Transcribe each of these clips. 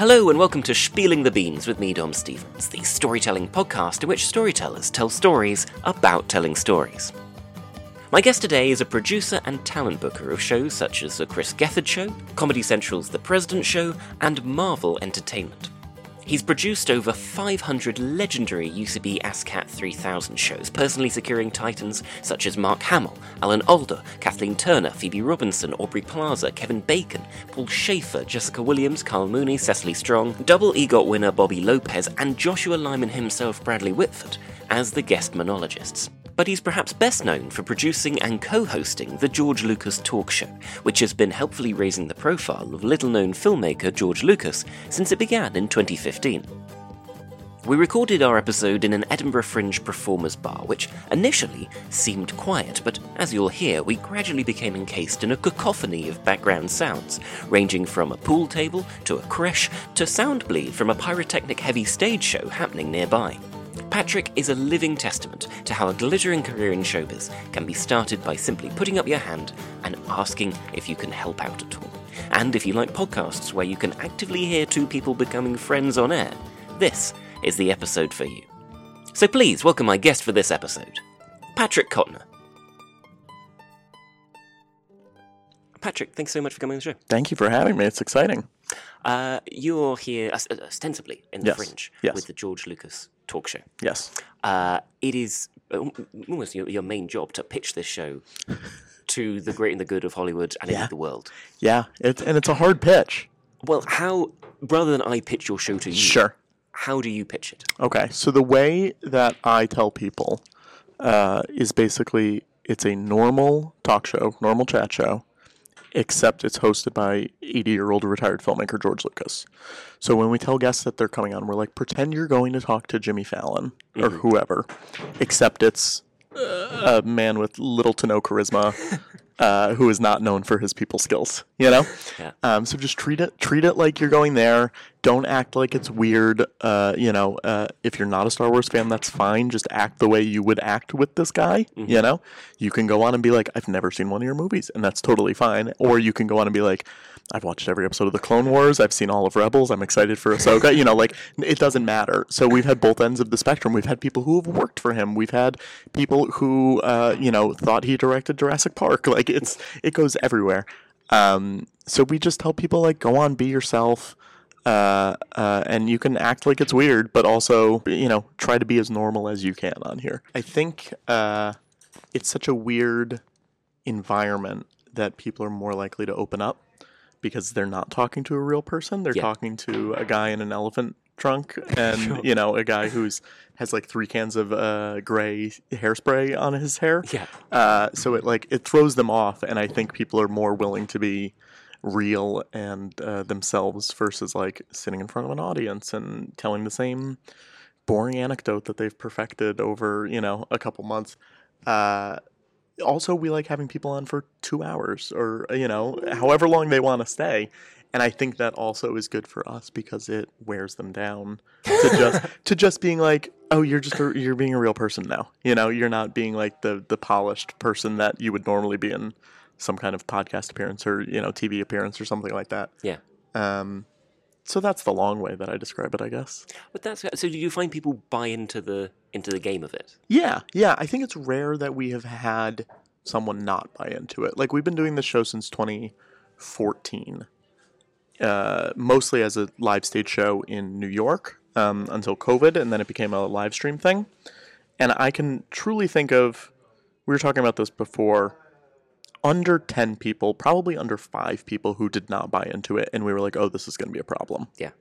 Hello and welcome to Spieling the Beans with me, Dom Stevens, the storytelling podcast in which storytellers tell stories about telling stories. My guest today is a producer and talent booker of shows such as The Chris Gethard Show, Comedy Central's The President Show, and Marvel Entertainment. He's produced over 500 legendary UCB ASCAT 3000 shows, personally securing titans such as Mark Hamill, Alan Alda, Kathleen Turner, Phoebe Robinson, Aubrey Plaza, Kevin Bacon, Paul Schaefer, Jessica Williams, Carl Mooney, Cecily Strong, double EGOT winner Bobby Lopez, and Joshua Lyman himself, Bradley Whitford, as the guest monologists. But he's perhaps best known for producing and co-hosting the George Lucas Talk Show, which has been helpfully raising the profile of little-known filmmaker George Lucas since it began in 2015. We recorded our episode in an Edinburgh Fringe performers bar, which initially seemed quiet, but as you'll hear, we gradually became encased in a cacophony of background sounds, ranging from a pool table to a creche to sound bleed from a pyrotechnic-heavy stage show happening nearby. Patrick is a living testament to how a glittering career in showbiz can be started by simply putting up your hand and asking if you can help out at all. And if you like podcasts where you can actively hear two people becoming friends on air, this is the episode for you. So please welcome my guest for this episode, Patrick Kotner. Patrick, thanks so much for coming on the show. Thank you for having me. It's exciting. You're here ostensibly in the Fringe with the George Lucas Talk Show. Yes. It is almost your main job to pitch this show to the great and the good of Hollywood and indeed the world. Yeah, it's a hard pitch. Well, rather than I pitch your show to you, sure. How do you pitch it? Okay, so the way that I tell people is basically it's a normal talk show, normal chat show, except it's hosted by 80-year-old retired filmmaker George Lucas. So when we tell guests that they're coming on, we're like, pretend you're going to talk to Jimmy Fallon or whoever, except it's a man with little to no charisma who is not known for his people skills, you know? Yeah. So just treat it like you're going there. Don't act like it's weird. If you're not a Star Wars fan, that's fine. Just act the way you would act with this guy, you know? You can go on and be like, I've never seen one of your movies, and that's totally fine. Or you can go on and be like, I've watched every episode of The Clone Wars. I've seen all of Rebels. I'm excited for Ahsoka. You know, like, it doesn't matter. So we've had both ends of the spectrum. We've had people who have worked for him. We've had people who, thought he directed Jurassic Park. Like, it goes everywhere. So we just tell people, like, go on, be yourself. And you can act like it's weird, but also, try to be as normal as you can on here. I think it's such a weird environment that people are more likely to open up because they're not talking to a real person. They're talking to a guy in an elephant trunk and, a guy has like 3 cans of gray hairspray on his hair. Yeah. So it throws them off, and I think people are more willing to be real and themselves versus like sitting in front of an audience and telling the same boring anecdote that they've perfected over, a couple months. Also, we like having people on for 2 hours or, however long they want to stay. And I think that also is good for us because it wears them down to just being like, oh, you're being a real person now. You're not being like the polished person that you would normally be in some kind of podcast appearance or, TV appearance or something like that. Yeah. So that's the long way that I describe it, I guess. But so do you find people buy into the game of it? Yeah. I think it's rare that we have had someone not buy into it. Like, we've been doing this show since 2014, mostly as a live stage show in New York until COVID, and then it became a live stream thing. And I can truly think of, we were talking about this before, under 10 people, probably under 5 people who did not buy into it. And we were like, oh, this is going to be a problem. Yeah.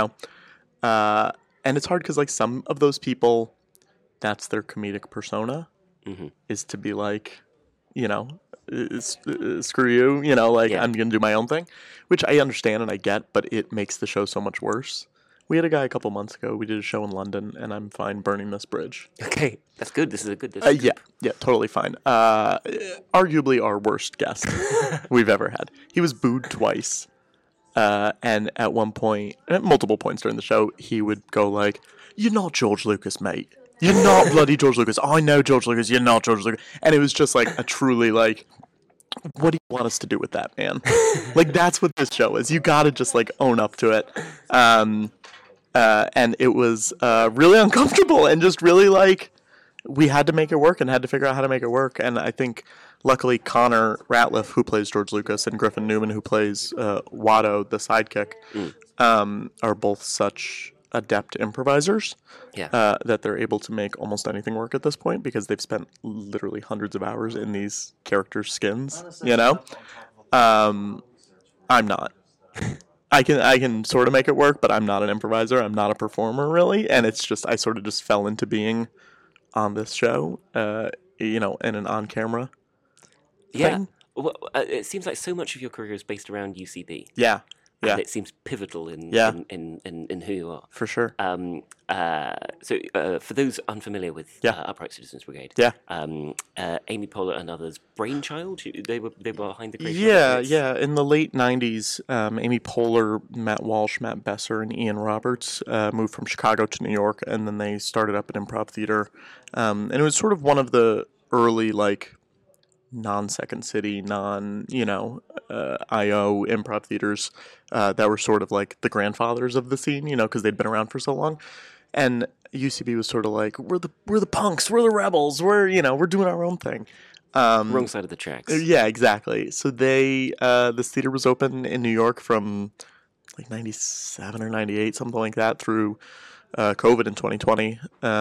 And it's hard because, like, some of those people, that's their comedic persona, is to be like, screw you, I'm going to do my own thing, which I understand and I get, but it makes the show so much worse. We had a guy a couple months ago. We did a show in London, and I'm fine burning this bridge. Okay, that's good. This is a good. Yeah, totally fine. Arguably our worst guest we've ever had. He was booed twice, and at one point, at multiple points during the show, he would go like, "You're not George Lucas, mate. You're not bloody George Lucas. I know George Lucas. You're not George Lucas." And it was just like a truly like what do you want us to do with that, man? Like, that's what this show is. You got to just, like, own up to it. And it was really uncomfortable and just really, like, we had to make it work and had to figure out how to make it work. And I think, luckily, Connor Ratliff, who plays George Lucas, and Griffin Newman, who plays Watto, the sidekick, are both such adept improvisers that they're able to make almost anything work at this point because they've spent literally hundreds of hours in these characters' skins, you know? I'm not. I can sort of make it work, but I'm not an improviser. I'm not a performer, really. And it's just, I sort of just fell into being on this show, you know, in an on-camera thing. Well, it seems like so much of your career is based around UCB. Yeah. And it seems pivotal in who you are. For sure. So for those unfamiliar with Upright Citizens Brigade, Amy Poehler and others' brainchild, they were behind the creation of it? Yeah. In the late 90s, Amy Poehler, Matt Walsh, Matt Besser, and Ian Roberts moved from Chicago to New York, and then they started up an improv theater. And it was sort of one of the early, like, non-Second City, IO improv theaters that were sort of like the grandfathers of the scene, you know, because they'd been around for so long. And UCB was sort of like, we're the punks, we're the rebels, we're doing our own thing. Wrong side of the tracks. Yeah, exactly. So this theater was open in New York from like 97 or 98, something like that, through COVID in 2020.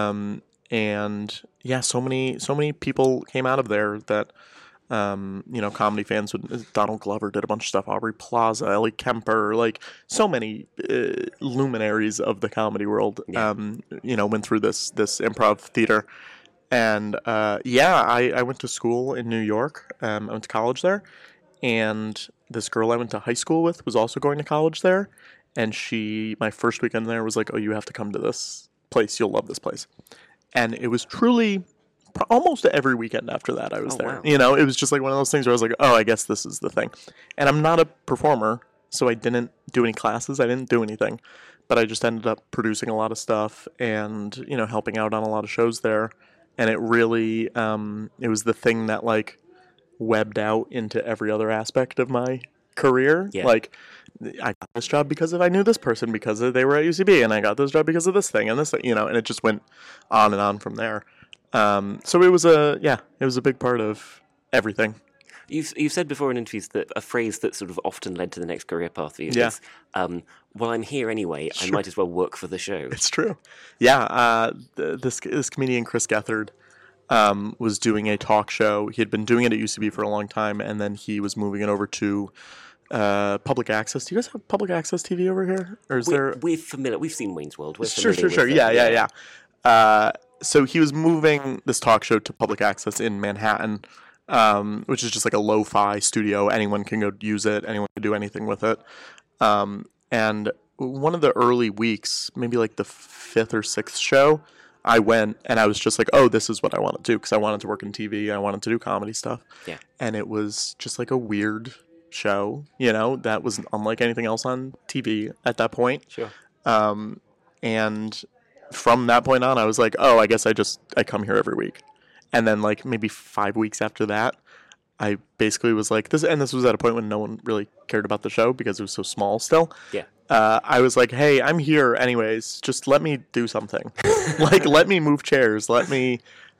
And yeah, so many people came out of there that, comedy fans would. Donald Glover did a bunch of stuff. Aubrey Plaza, Ellie Kemper, like so many luminaries of the comedy world. Went through this improv theater, and I went to school in New York. I went to college there, and this girl I went to high school with was also going to college there, and my first weekend there was like, "Oh, you have to come to this place. You'll love this place," and it was truly. Almost every weekend after that I was there. Wow. You know, it was just like one of those things where I was like, oh, I guess this is the thing. And I'm not a performer, so I didn't do any classes. I didn't do anything. But I just ended up producing a lot of stuff and, helping out on a lot of shows there. And it really, it was the thing that, like, webbed out into every other aspect of my career. Yeah. Like, I got this job because I knew this person because they were at UCB. And I got this job because of this thing and this thing, and it just went on and on from there. So it was a big part of everything. You've said before in interviews that a phrase that sort of often led to the next career path for you is, well, I'm here anyway, I might as well work for the show. It's true. Yeah, this comedian, Chris Gethard, was doing a talk show. He had been doing it at UCB for a long time, and then he was moving it over to public access. Do you guys have public access TV over here? Or is there... We're familiar. We've seen Wayne's World. Sure. Yeah. So he was moving this talk show to public access in Manhattan, which is just like a lo-fi studio. Anyone can go use it. Anyone can do anything with it. And one of the early weeks, maybe like the 5th or 6th show, I went and I was just like, oh, this is what I want to do because I wanted to work in TV. I wanted to do comedy stuff. Yeah. And it was just like a weird show, that was unlike anything else on TV at that point. Sure. And from that point on, I was like, oh, I guess I come here every week. And then like maybe 5 weeks after that, I basically was like, this was at a point when no one really cared about the show because it was so small still. Yeah. I was like, hey, I'm here anyways. Just let me do something. Like, let me move chairs. Let me,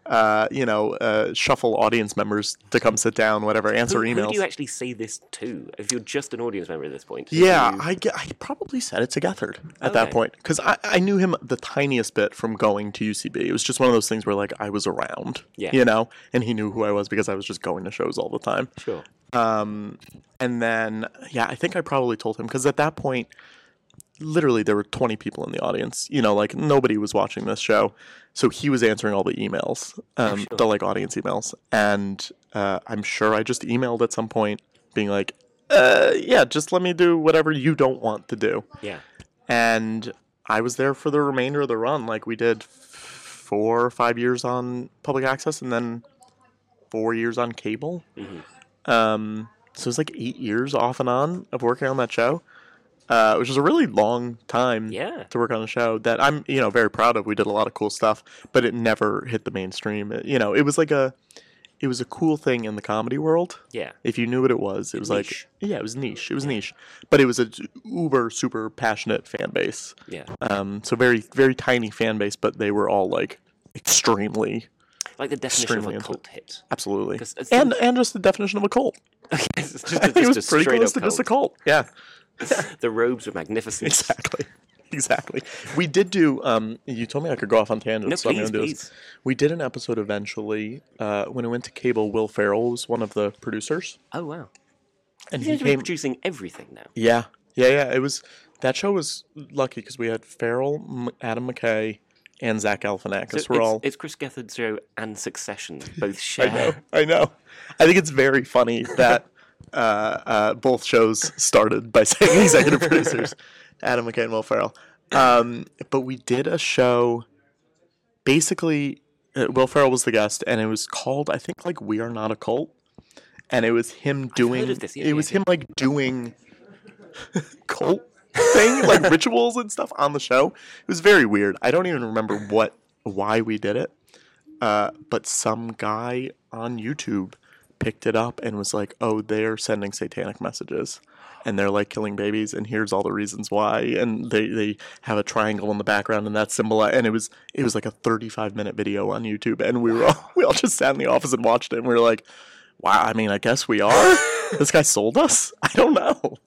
shuffle audience members to come sit down, whatever, answer emails. Who do you actually say this to? If you're just an audience member at this point? I probably said it to Gethard at that point. Because I knew him the tiniest bit from going to UCB. It was just one of those things where, like, I was around, and he knew who I was because I was just going to shows all the time. Sure. And then, I think I probably told him, because at that point, literally there were 20 people in the audience, like nobody was watching this show. So he was answering all the emails, the like audience emails. And I'm sure I just emailed at some point being like, just let me do whatever you don't want to do. Yeah. And I was there for the remainder of the run. Like we did 4 or 5 years on public access and then 4 years on cable. Mm-hmm. So it was like 8 years off and on of working on that show. Which was a really long time to work on a show that I'm, very proud of. We did a lot of cool stuff, but it never hit the mainstream. It was like it was a cool thing in the comedy world. Yeah. If you knew what it was Niche. like, yeah, it was niche. It was niche, but it was a uber super passionate fan base. Yeah. So very very tiny fan base, but they were all like extremely, Like the definition of extremely a into cult hit. absolutely, 'Cause and just the definition of a cult. It's just It was a pretty straight close up to just a cult. cult. Yeah. The robes were magnificent. Exactly. We did do. You told me I could go off on tangents. No, so I'm please, gonna do this. We did an episode eventually. When it went to cable, Will Ferrell was one of the producers, Oh, wow. and He he seems to be came. producing everything now. Yeah. It was that show was lucky because we had Ferrell, Adam McKay, and Zach Galifianakis. We're all. It's Chris Gethard's show and Succession both I share. know. I think it's very funny that both shows started by saying executive producers, Adam McKay and Will Ferrell. But we did a show. Basically, Will Ferrell was the guest, and it was called, I think, like We Are Not a Cult, and it was him doing. heard of this, yeah, it was him like doing cult thing, like rituals and stuff on the show. It was very weird. I don't even remember why we did it. But some guy on YouTube picked it up and was like, "Oh, they're sending satanic messages, and they're like killing babies, and here's all the reasons why." And they have a triangle in the background, and that symbol. And it was like a 35-minute video on YouTube, and we all just sat in the office and watched it, and we were like, "Wow, I mean, I guess we are. This guy sold us. I don't know."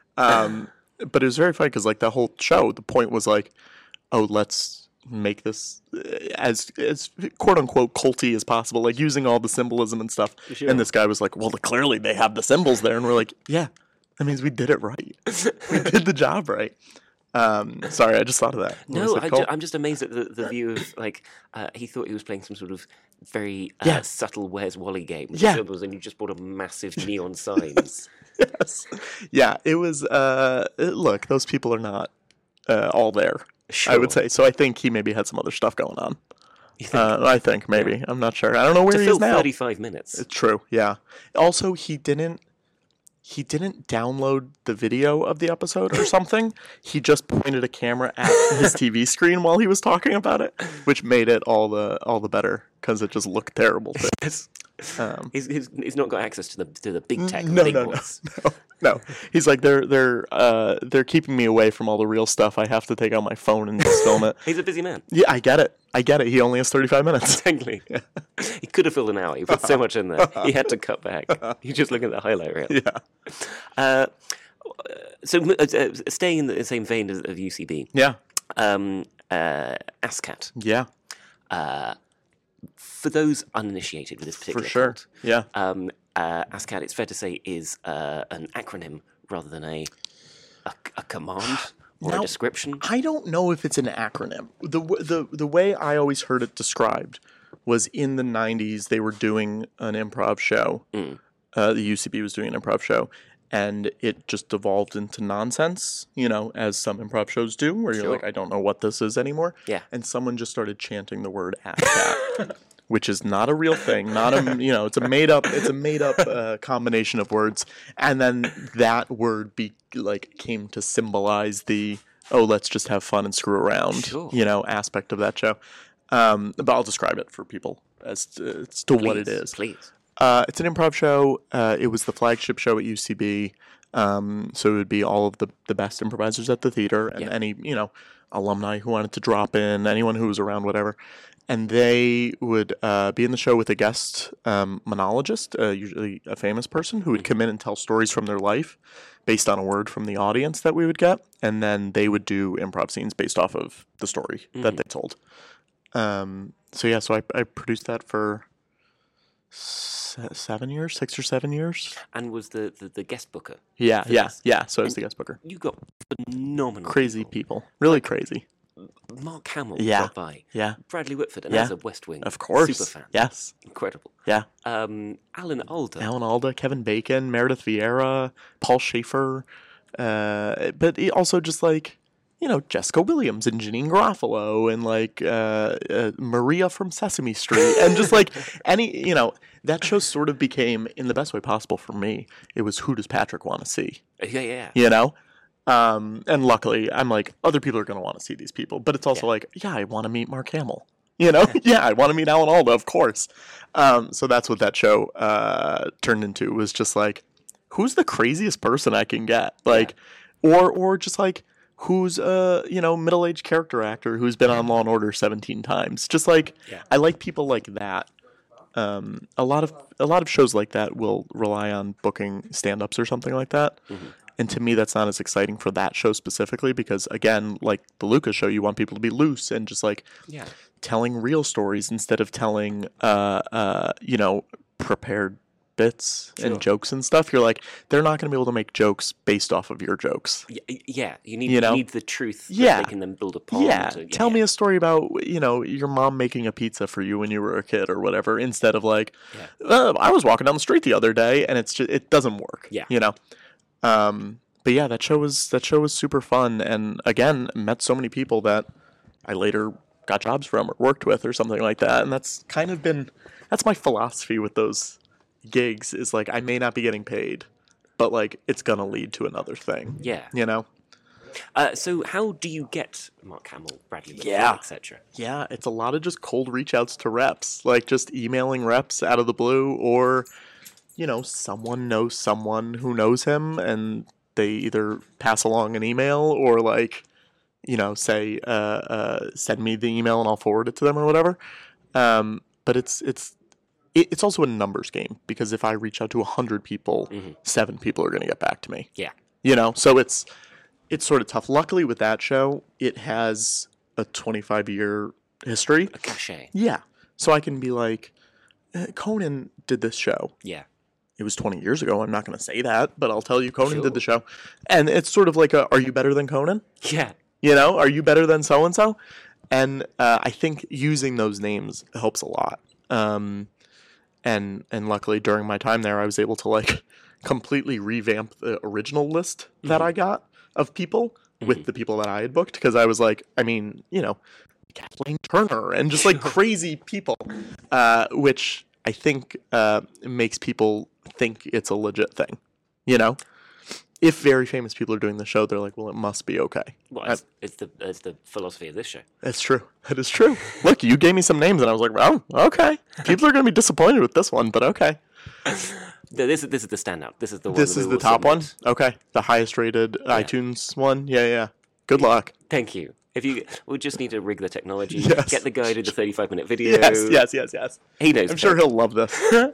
But it was very funny because like the whole show, the point was like, "Oh, let's make this as quote unquote culty as possible, like using all the symbolism and stuff." Sure. And this guy was like, "Well, clearly they have the symbols there," and we're like, "Yeah, that means we did it right. We did the job right." Sorry, I just thought of that. when I No, said cult. I'm just amazed at the view of like he thought he was playing some sort of very Yeah. subtle Where's Wally game with Yeah. symbols, and you just bought a massive neon signs. Yes. Yeah, it was. Look, those people are not all there. I would Sure. say so. I think he maybe had some other stuff going on. You think? I think maybe. I'm not sure. I don't know where To he fill is now. 35 minutes. True. Yeah. Also, he didn't download the video of the episode or something. He just pointed a camera at his TV screen while he was talking about it, which made it all the better because it just looked terrible. Yes. He's not got access to the big tech. No, big no, boys. no. He's like they're keeping me away from all the real stuff. I have to take out my phone and just film it. He's a busy man. Yeah, I get it. He only has 35 minutes. Exactly. He could have filled an hour. He put so much in there. He had to cut back. You just look at the highlight reel. Yeah. So staying in the same vein of UCB, Yeah. ASCAT. Yeah. For those uninitiated with this particular For sure. cult, Yeah. ASCAT, it's fair to say, is an acronym rather than a command or Now, a description. I don't know if it's an acronym. The way I always heard it described was in the 90s they were doing an improv show. The UCB was doing an improv show, and it just devolved into nonsense, as some improv shows do, where you're Sure. like, I don't know what this is anymore. Yeah. And someone just started chanting the word ASCAT, which is not a real thing. Not a, it's a made up combination of words. And then that word came to symbolize the, let's just have fun and screw around, Sure. aspect of that show. But I'll describe it for people as to what it is. Please. It's an improv show. It was the flagship show at UCB. So it would be all of the best improvisers at the theater and Yeah. any, alumni who wanted to drop in, anyone who was around, whatever. And they would be in the show with a guest monologist, usually a famous person, who would come in and tell stories from their life based on a word from the audience that we would get. And then they would do improv scenes based off of the story that they told. So I produced that for 6 or 7 years. And was the guest booker. Yeah. this. So I was the guest booker. You got phenomenal Crazy people. Really crazy. Mark Hamill Yeah. dropped by. Yeah. Bradley Whitford, and Yeah. as a West Wing Of course. super fan. Yes. Incredible. Yeah. Alan Alda. Alan Alda, Kevin Bacon, Meredith Vieira, Paul Schaefer. But also just Jessica Williams and Janine Garofalo and Maria from Sesame Street. And just that show sort of became, in the best way possible for me, it was who does Patrick want to see? Yeah. And luckily, I'm like, other people are going to want to see these people. But it's also I want to meet Mark Hamill. You know? Yeah, I want to meet Alan Alda, of course. So that's what that show turned into, was just like, who's the craziest person I can get? Like, or just like, who's a, middle-aged character actor who's been on Law and Order 17 times. Just like, I like people like that. A lot of shows like that will rely on booking stand-ups or something like that. Mm-hmm. And to me, that's not as exciting for that show specifically because, again, like the Lucas show, you want people to be loose and just like telling real stories instead of telling, prepared bits and jokes and stuff. You're like, they're not going to be able to make jokes based off of your jokes. Yeah, you need the truth that they can then build upon. Yeah, tell me a story about, your mom making a pizza for you when you were a kid or whatever, instead of like, I was walking down the street the other day, and it doesn't work. But yeah, that show was super fun, and again, met so many people that I later got jobs from or worked with or something like that, and that's my philosophy with those gigs, is like, I may not be getting paid, but like, it's gonna lead to another thing. So how do you get Mark Hamill, Bradley Whitford, etc.? Yeah, it's a lot of just cold reach outs to reps, like just emailing reps out of the blue, or someone knows someone who knows him, and they either pass along an email or like, say, send me the email and I'll forward it to them or whatever. But it's also a numbers game, because if I reach out to 100 people, 7 people are going to get back to me. So it's sort of tough. Luckily with that show, it has a 25-year history. A cachet. Yeah. So I can be like, Conan did this show. Yeah. It was 20 years ago. I'm not going to say that, but I'll tell you Conan did the show. And it's sort of like are you better than Conan? Yeah. Are you better than so-and-so? And I think using those names helps a lot. And luckily during my time there, I was able to like completely revamp the original list that I got of people with the people that I had booked. Because I was like, Kathleen Turner and just like crazy people, which I think makes people think it's a legit thing. If very famous people are doing the show, they're like, well, it must be okay. Well, it's the philosophy of this show. That's true. That is true. Look, you gave me some names, and I was like, oh, okay. People are going to be disappointed with this one, but okay. This is the standout. This is the one. This is the top one? Okay. The highest rated iTunes one? Yeah. Good luck. Thank you. We'll just need to rig the technology, Yes. get the guy to the 35-minute video. Yes. He knows. I'm sure he'll love this.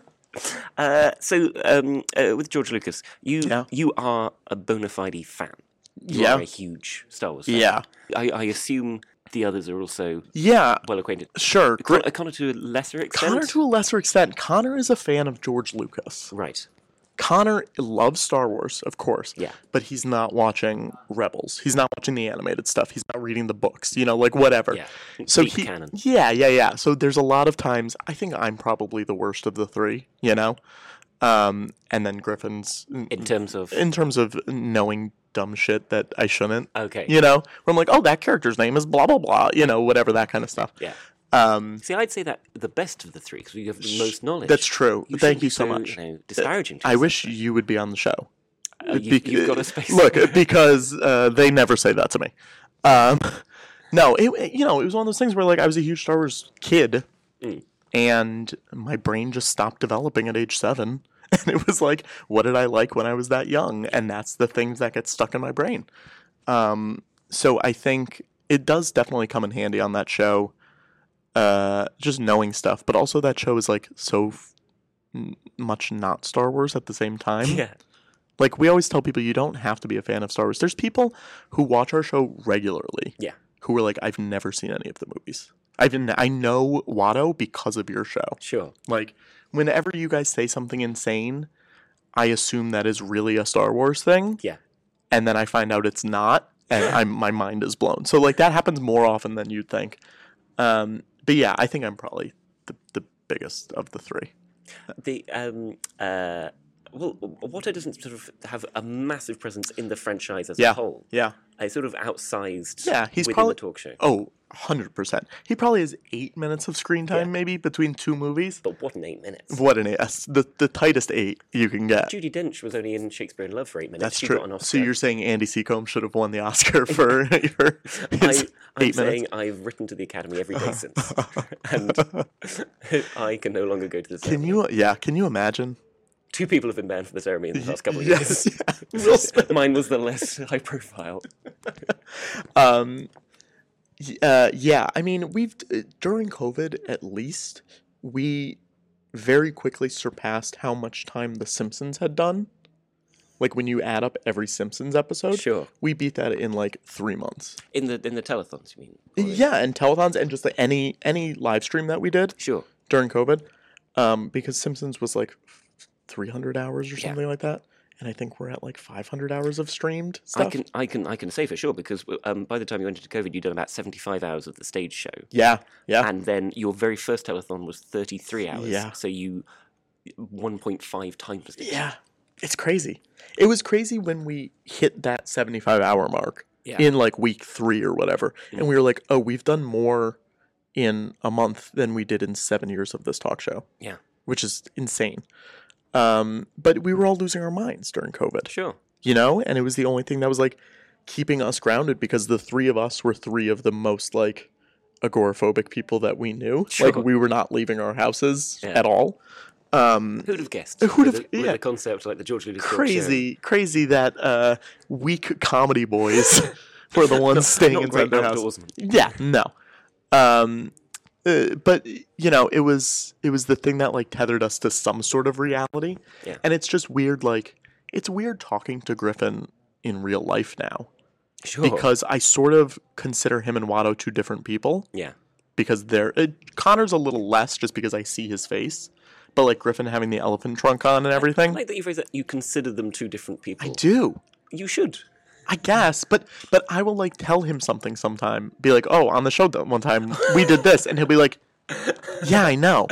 With George Lucas, you are a bona fide fan. You are a huge Star Wars fan. Yeah. I assume the others are also well acquainted. Sure. Connor to a lesser extent? Connor is a fan of George Lucas. Right. Connor loves Star Wars, of course. Yeah. But he's not watching Rebels. He's not watching the animated stuff. He's not reading the books, like whatever. Yeah. So Deep canon. Yeah. So there's a lot of times, I think I'm probably the worst of the three, and then Griffin's In terms of knowing dumb shit that I shouldn't. Okay. Where I'm like, oh, that character's name is blah blah blah, whatever, that kind of stuff. Yeah. See, I'd say that the best of the three, because you have the most knowledge. That's true. Thank you so much. Disparaging. I wish you would be on the show. You've got a space. Look, because they never say that to me. No, it was one of those things where like I was a huge Star Wars kid, and my brain just stopped developing at age 7, and it was like, what did I like when I was that young? And that's the things that get stuck in my brain. So I think it does definitely come in handy on that show. Just knowing stuff, but also that show is like so much not Star Wars at the same time. Yeah. Like we always tell people, you don't have to be a fan of Star Wars. There's people who watch our show regularly. Yeah. Who are like, I've never seen any of the movies. I know Watto because of your show. Sure. Like whenever you guys say something insane, I assume that is really a Star Wars thing. Yeah. And then I find out it's not, and my mind is blown. So like that happens more often than you'd think. But yeah, I think I'm probably the biggest of the three. Well, Watto doesn't sort of have a massive presence in the franchise as Yeah. a whole. Yeah. It's sort of outsized Yeah, he's within probably the talk show. Oh, 100%. He probably has 8 minutes of screen time, Yeah. maybe, between 2 movies. But what an 8 minutes. What an 8. That's the tightest 8 you can get. Judi Dench was only in Shakespeare in Love for 8 minutes. That's She true. got an Oscar. So you're saying Andy Seacombe should have won the Oscar for his I'm 8 saying minutes? I've written to the Academy every day since. And I can no longer go to the ceremony. Can you imagine? 2 people have been banned from the ceremony in the past couple of years. Yes. Yeah. Will Smith. Mine was the less high profile. Yeah, I mean, during COVID, at least, we very quickly surpassed how much time The Simpsons had done. Like, when you add up every Simpsons episode, Sure. we beat that in, like, 3 months. In the telethons, you mean? Yeah, and telethons and just like any live stream that we did Sure. during COVID, because Simpsons was, like, 300 hours or something like that. And I think we're at like 500 hours of streamed stuff. I can say for sure because by the time you went into COVID, you'd done about 75 hours of the stage show. Yeah, yeah. And then your very first telethon was 33 hours. Yeah. So you 1.5 times it. Yeah, it's crazy. It was crazy when we hit that 75-hour mark in like week 3 or whatever. And we were like, oh, we've done more in a month than we did in 7 years of this talk show. Yeah. Which is insane. But we were all losing our minds during COVID. Sure. You know? And it was the only thing that was like keeping us grounded because the 3 of us were 3 of the most like agoraphobic people that we knew. Sure. Like we were not leaving our houses at all. Who'd have guessed? With a concept like the George Lucas Crazy that weak comedy boys were the ones staying inside their house. Yeah, no. But you know, it was the thing that like tethered us to some sort of reality. Yeah. And it's just weird. Like it's weird talking to Griffin in real life now. Sure. Because I sort of consider him and Watto 2 different people. Yeah. Because Connor's a little less just because I see his face. But like Griffin having the elephant trunk on and everything. I like that you phrase that you consider them 2 different people. I do. You should. I guess, but I will like tell him something sometime. Be like, oh, on the show one time we did this, and he'll be like, yeah, I know.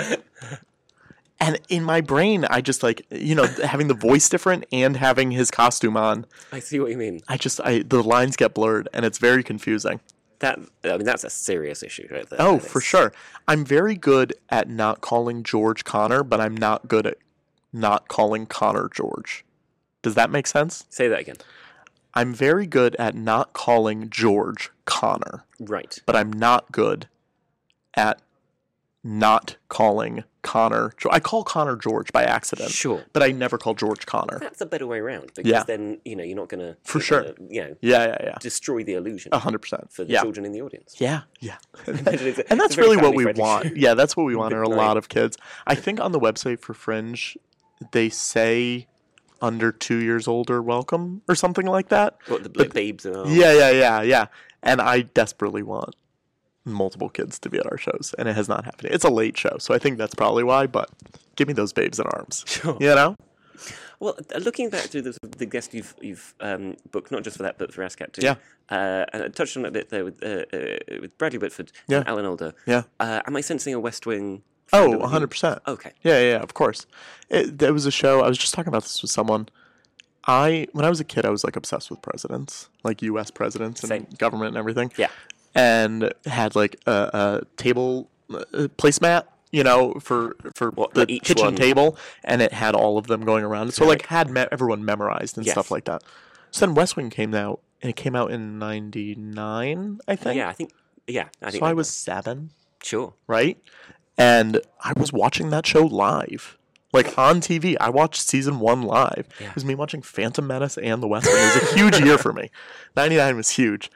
And in my brain, I just like having the voice different and having his costume on. I see what you mean. The lines get blurred, and it's very confusing. That's a serious issue right there. Oh, for sure. I'm very good at not calling George Connor, but I'm not good at not calling Connor George. Does that make sense? Say that again. I'm very good at not calling George Connor. Right. But I'm not good at not calling Connor. I call Connor George by accident. Sure. But I never call George Connor. That's a better way around because then, you're not going to... For sure. destroy the illusion. 100%. For the children in the audience. Yeah. And that's really what we want. Show. Yeah, that's what we want are a lot of kids. I think on the website for Fringe, they say... under 2 years old are welcome or something like that. What, the babes and all? Yeah. And I desperately want multiple kids to be at our shows, and it has not happened. It's a late show, so I think that's probably why, but give me those babes in arms. Sure. You know? Well, looking back to the guest you've booked, not just for that, but for ASCAP too. Yeah. And I touched on it a bit there with Bradley Whitford and Alan Alda. Yeah. Am I sensing a West Wing... Oh, 100%. Okay. Yeah, of course. There was a show, I was just talking about this with someone. When I was a kid, I was like obsessed with presidents, like U.S. presidents and government and everything. Yeah. And had like a table placemat, for the kitchen table, and it had all of them going around. So like had everyone memorized and stuff like that. So then West Wing came out, and it came out in 99, I think. I think so I was 7. Sure. Right? And I was watching that show live. Like on TV. I watched season 1 live. Yeah. It was me watching Phantom Menace and The West Wing. It was a huge year for me. 99 was huge.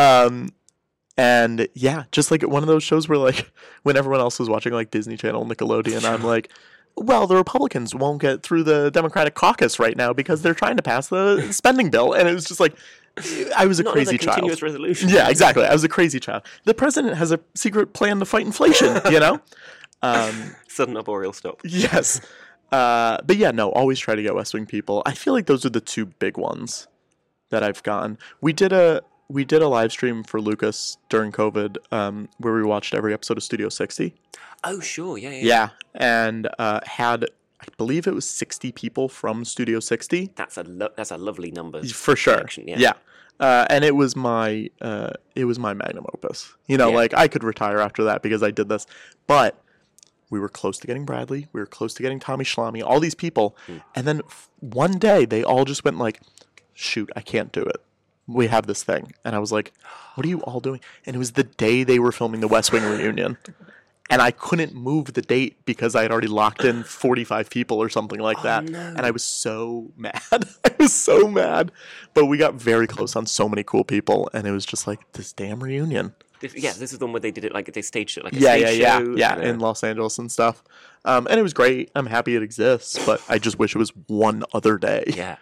And yeah, just like one of those shows where like when everyone else was watching like Disney Channel, Nickelodeon, I'm like, well, the Republicans won't get through the Democratic caucus right now because they're trying to pass the spending bill. And it was just like, I was a crazy child. Continuous resolution. Yeah, exactly. I was a crazy child. The president has a secret plan to fight inflation, Sudden arboreal stop. Yes. But yeah, no, always try to get West Wing people. I feel like those are the 2 big ones that I've gotten. We did a live stream for Lucas during COVID where we watched every episode of Studio 60. Oh, sure. Yeah. Yeah. And I I believe it was 60 people from Studio 60. That's a lovely number. For sure. Collection, yeah. Yeah. And it was my magnum opus. You know, Yeah. like I could retire after that because I did this. But we were close to getting Bradley. We were close to getting Tommy Schlamme, all these people. And then one day they all just went like, shoot, I can't do it. We have this thing. And I was like, what are you all doing? And it was the day they were filming the West Wing reunion. And I couldn't move the date because I had already locked in 45 people or something like that. No. And I was so mad. I was so mad. But we got very close on so many cool people. And it was just like, this damn reunion. This is the one where they did it like they staged it like a Yeah, stage show. yeah, in Los Angeles and stuff. And it was great. I'm happy it exists, but I just wish it was one other day. Yeah.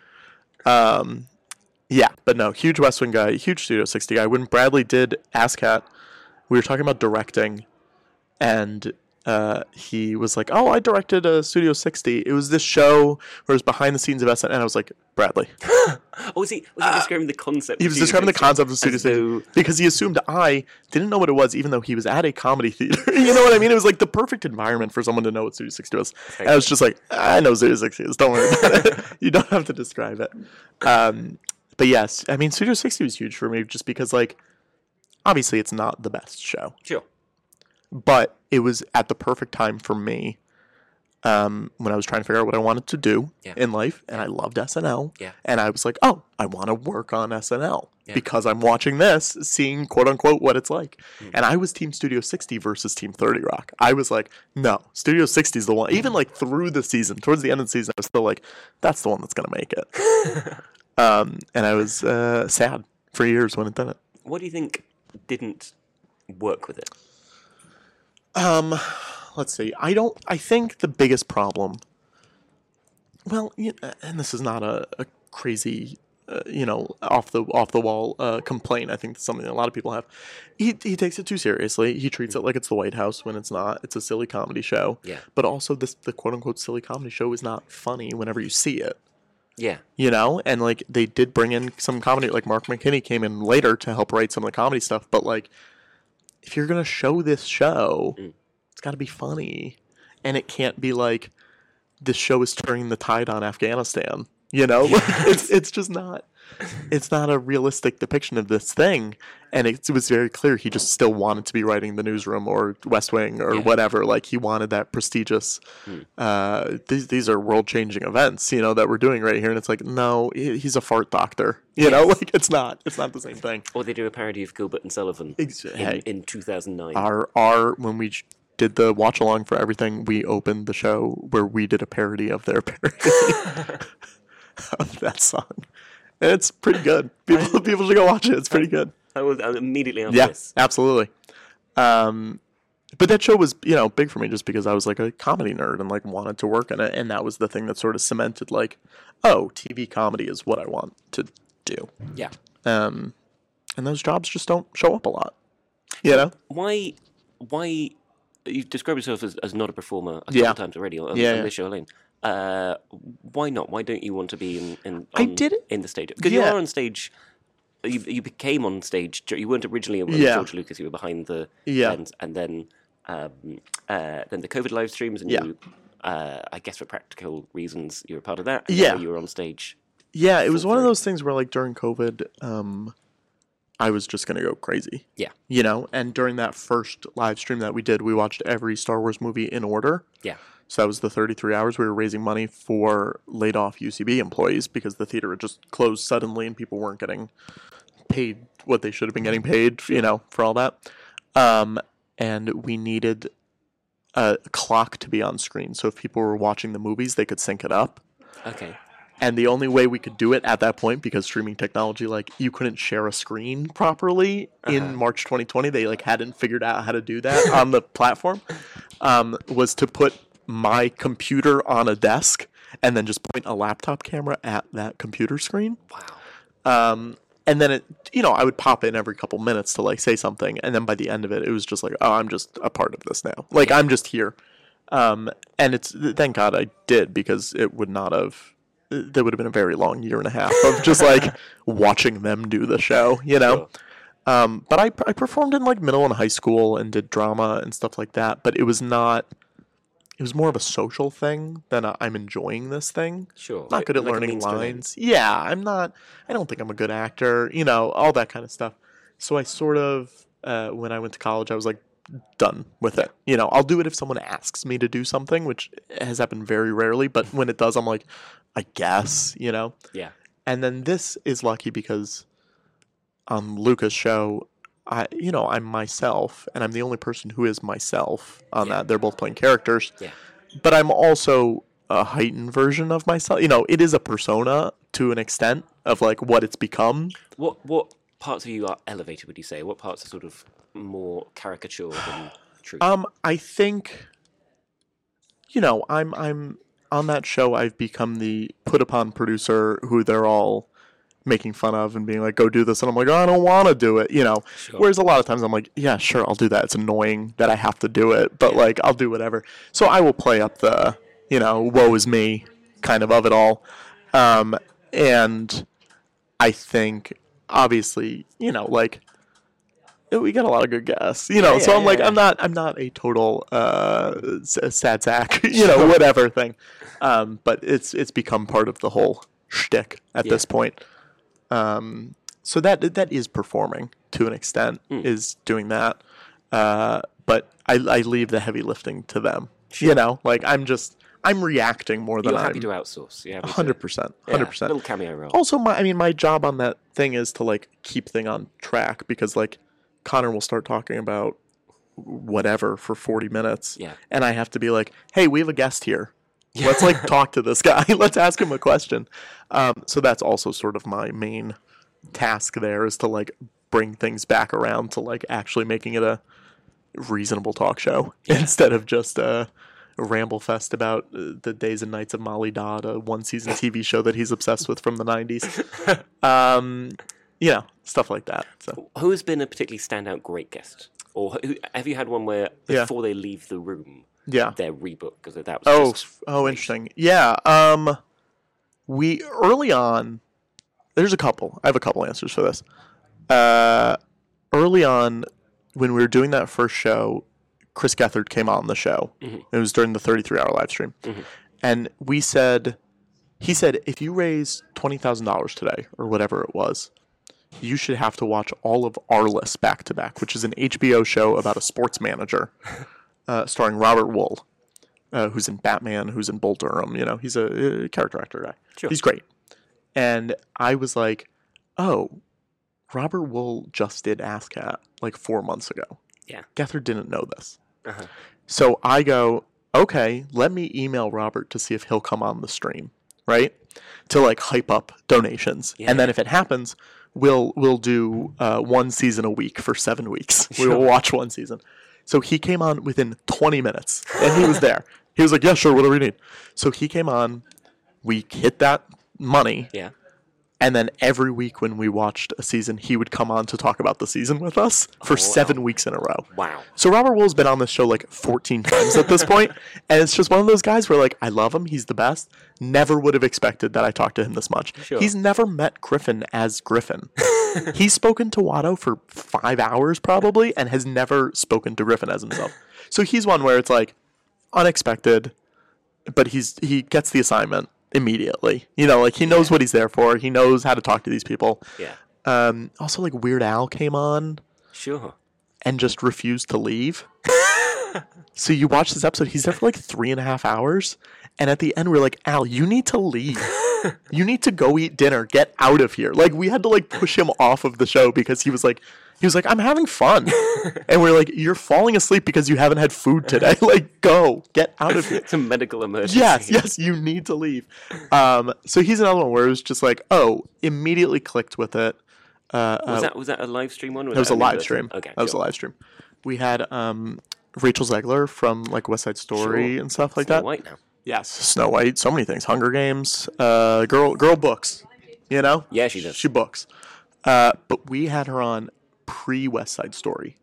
Yeah, but no, huge West Wing guy, huge Studio 60 guy. When Bradley did ASCAT, we were talking about directing, and he was like, oh, I directed a Studio 60. It was this show where it was behind the scenes of SNL, and I was like, Bradley. Was he describing the concept? He was describing the concept of Studio 60 though... because he assumed I didn't know what it was, even though he was at a comedy theater. You know what I mean? It was like the perfect environment for someone to know what Studio 60 was. And I was just like, I know Studio 60 is. Don't worry about it. You don't have to describe it. But yes, I mean, Studio 60 was huge for me just because, like, obviously it's not the best show. Sure. But it was at the perfect time for me when I was trying to figure out what I wanted to do in life. And I loved SNL. Yeah. And I was like, oh, I want to work on SNL because I'm watching this, seeing, quote unquote, what it's like. And I was Team Studio 60 versus Team 30 Rock. I was like, no, Studio 60 is the one. Even like through the season, towards the end of the season, I was still like, that's the one that's going to make it. And I was sad for years when it didn't. What do you think didn't work with it? Let's see. I think the biggest problem, well, and this is not a crazy, off the wall complaint. I think it's something that a lot of people have. He takes it too seriously. He treats it like it's the White House when it's not. It's a silly comedy show. Yeah. But also the quote unquote silly comedy show is not funny whenever you see it. Yeah. You know, and like they did bring in some comedy, like Mark McKinney came in later to help write some of the comedy stuff, but like if you're going to show this show, it's got to be funny. And it can't be like this show is turning the tide on Afghanistan, you know? It's just not. It's not a realistic depiction of this thing. And it was very clear he just still wanted to be writing The Newsroom or West Wing or whatever. Like, he wanted that prestigious, these are world-changing events, that we're doing right here. And it's like, no, he's a fart doctor. You know, like, it's not the same thing. Or they do a parody of Gilbert and Sullivan in 2009. When we did the watch-along for everything, we opened the show where we did a parody of their parody of that song. And it's pretty good. People should go watch it. It's pretty good. I was immediately after this. Yeah, absolutely. But that show was, big for me just because I was like a comedy nerd and like wanted to work in it. And that was the thing that sort of cemented like, oh, TV comedy is what I want to do. Yeah. And those jobs just don't show up a lot. You know? Why you describe yourself as not a performer a couple times already on this show alone. Why not? Why don't you want to be in the stage? Because you are on stage. You became on stage. You weren't originally with George Lucas. You were behind the lens, and then the COVID live streams, and you, I guess for practical reasons, you were part of that. And now you were on stage. Yeah, it was one of those things where, like, during COVID, I was just going to go crazy. Yeah. And during that first live stream that we did, we watched every Star Wars movie in order. Yeah. So that was the 33 hours. We were raising money for laid off UCB employees because the theater had just closed suddenly and people weren't getting paid what they should have been getting paid, for all that. And we needed a clock to be on screen. So if people were watching the movies, they could sync it up. Okay. And the only way we could do it at that point, because streaming technology, like, you couldn't share a screen properly in March 2020. They, like, hadn't figured out how to do that on the platform, was to put my computer on a desk and then just point a laptop camera at that computer screen. Wow. And then I would pop in every couple minutes to like say something. And then by the end of it, it was just like, oh, I'm just a part of this now. Like, I'm just here. And thank God I did, because there would have been a very long year and a half of just like watching them do the show, Sure. But I performed in like middle and high school and did drama and stuff like that. But it was not was more of a social thing than I'm enjoying this thing. Sure. Not good at like a learning means to an end. lines. Yeah, I'm not. I don't think I'm a good actor. All that kind of stuff. So I sort of, when I went to college, I was like done with it. I'll do it if someone asks me to do something, which has happened very rarely. But when it does, I'm like, I guess. Yeah. And then this is lucky because on Luca's show, I'm myself, and I'm the only person who is myself on that. They're both playing characters. Yeah. But I'm also a heightened version of myself. It is a persona to an extent of like what it's become. What parts of you are elevated, would you say? What parts are sort of more caricature than true? I think, I'm on that show. I've become the put upon producer who they're all making fun of and being like, go do this. And I'm like, oh, I don't want to do it, Sure. Whereas a lot of times I'm like, yeah, sure, I'll do that. It's annoying that I have to do it, but like, I'll do whatever. So I will play up the, woe is me kind of it all. And I think obviously, like, we got a lot of good guests, so I'm like, I'm not a total, sad sack, whatever thing. But it's become part of the whole shtick at this point. So that is performing to an extent, is doing that. But I leave the heavy lifting to them. Sure. Like I'm reacting more than You're I'm happy to outsource. Yeah, 100%. 100%. Little cameo role. Also, my job on that thing is to like keep thing on track, because like Connor will start talking about whatever for 40 minutes. Yeah. And I have to be like, hey, we have a guest here. Let's like talk to this guy. Let's ask him a question. So that's also sort of my main task there, is to like bring things back around to like actually making it a reasonable talk show instead of just a ramble fest about the days and nights of Molly Dodd, a one-season TV show that he's obsessed with from the 90s. Stuff like that. So Who has been a particularly standout great guest? Or have you had one where before they leave the room, they're rebooked? Because that was interesting. Yeah. We early on, there's a couple. I have a couple answers for this. Early on, when we were doing that first show, Chris Gethard came on the show. Mm-hmm. It was during the 33-hour live stream. Mm-hmm. And he said, if you raise $20,000 today, or whatever it was, you should have to watch all of Arliss back to back, which is an HBO show about a sports manager, starring Robert Wuhl, who's in Batman, who's in Bull Durham. He's a character actor guy. Sure. He's great. And I was like, oh, Robert Wuhl just did ASCAT like 4 months ago. Yeah. Gethard didn't know this. Uh-huh. So I go, okay, let me email Robert to see if he'll come on the stream, right? To like hype up donations. Yeah. And then if it happens, we'll do one season a week for 7 weeks. Sure. We will watch one season. So he came on within 20 minutes, and he was there. He was like, yeah, sure, whatever you need. So he came on. We hit that money. Yeah. And then every week when we watched a season, he would come on to talk about the season with us for 7 weeks in a row. Wow. So Robert Wuhl's been on this show like 14 times at this point, and it's just one of those guys where like, I love him, he's the best. Never would have expected that I talked to him this much. Sure. He's never met Griffin as Griffin. He's spoken to Watto for 5 hours probably, and has never spoken to Griffin as himself. So he's one where it's like unexpected, but he gets the assignment immediately. Like he knows what he's there for. He knows how to talk to these people. Yeah. Also, like Weird Al came on. Sure. And just refused to leave. So you watch this episode, he's there for like 3.5 hours. And at the end, we're like, Al, you need to leave. You need to go eat dinner. Get out of here. Like, we had to like push him off of the show because he was like, I'm having fun. And we're like, you're falling asleep because you haven't had food today. Like, go. Get out of here. It's a medical emergency. Yes, you need to leave. So he's another one where it was just like, immediately clicked with it. Was that a live stream one? It was a live stream. Okay. That was a live stream. We had Rachel Zegler from like West Side Story and stuff like that. Snow White now. Yes, Snow White, so many things. Hunger Games, girl books, Yeah, she does. She books. But we had her on pre-West Side Story.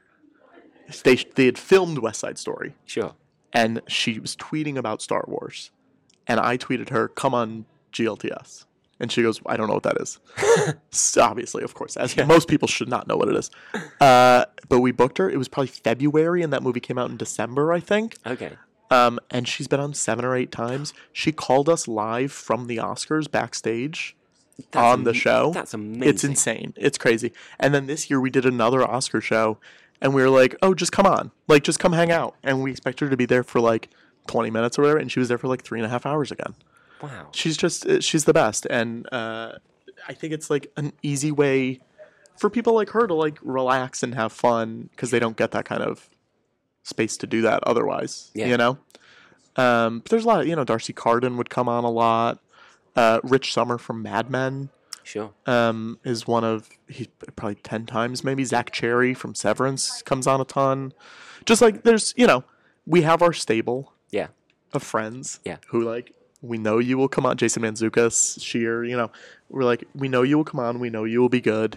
They had filmed West Side Story. Sure. And she was tweeting about Star Wars. And I tweeted her, come on GLTS. And she goes, I don't know what that is. So obviously, of course, as most people should not know what it is. But we booked her. It was probably February, and that movie came out in December, I think. Okay. And she's been on 7 or 8 times. She called us live from the Oscars backstage on the show. That's amazing. It's insane. It's crazy. And then this year we did another Oscar show, and we were like, oh, just come on. Like, just come hang out. And we expected her to be there for like 20 minutes or whatever, and she was there for like 3.5 hours again. Wow. She's the best. And I think it's like an easy way for people like her to like relax and have fun because they don't get that kind of space to do that otherwise, you know? But there's a lot of, Darcy Carden would come on a lot. Rich Sommer from Mad Men. Sure. Is one of, he probably 10 times maybe. Zach Cherry from Severance comes on a ton. Just like there's, we have our stable of friends who like, we know you will come on. Jason Mantzoukas, Sheer, we're like, we know you will come on. We know you will be good.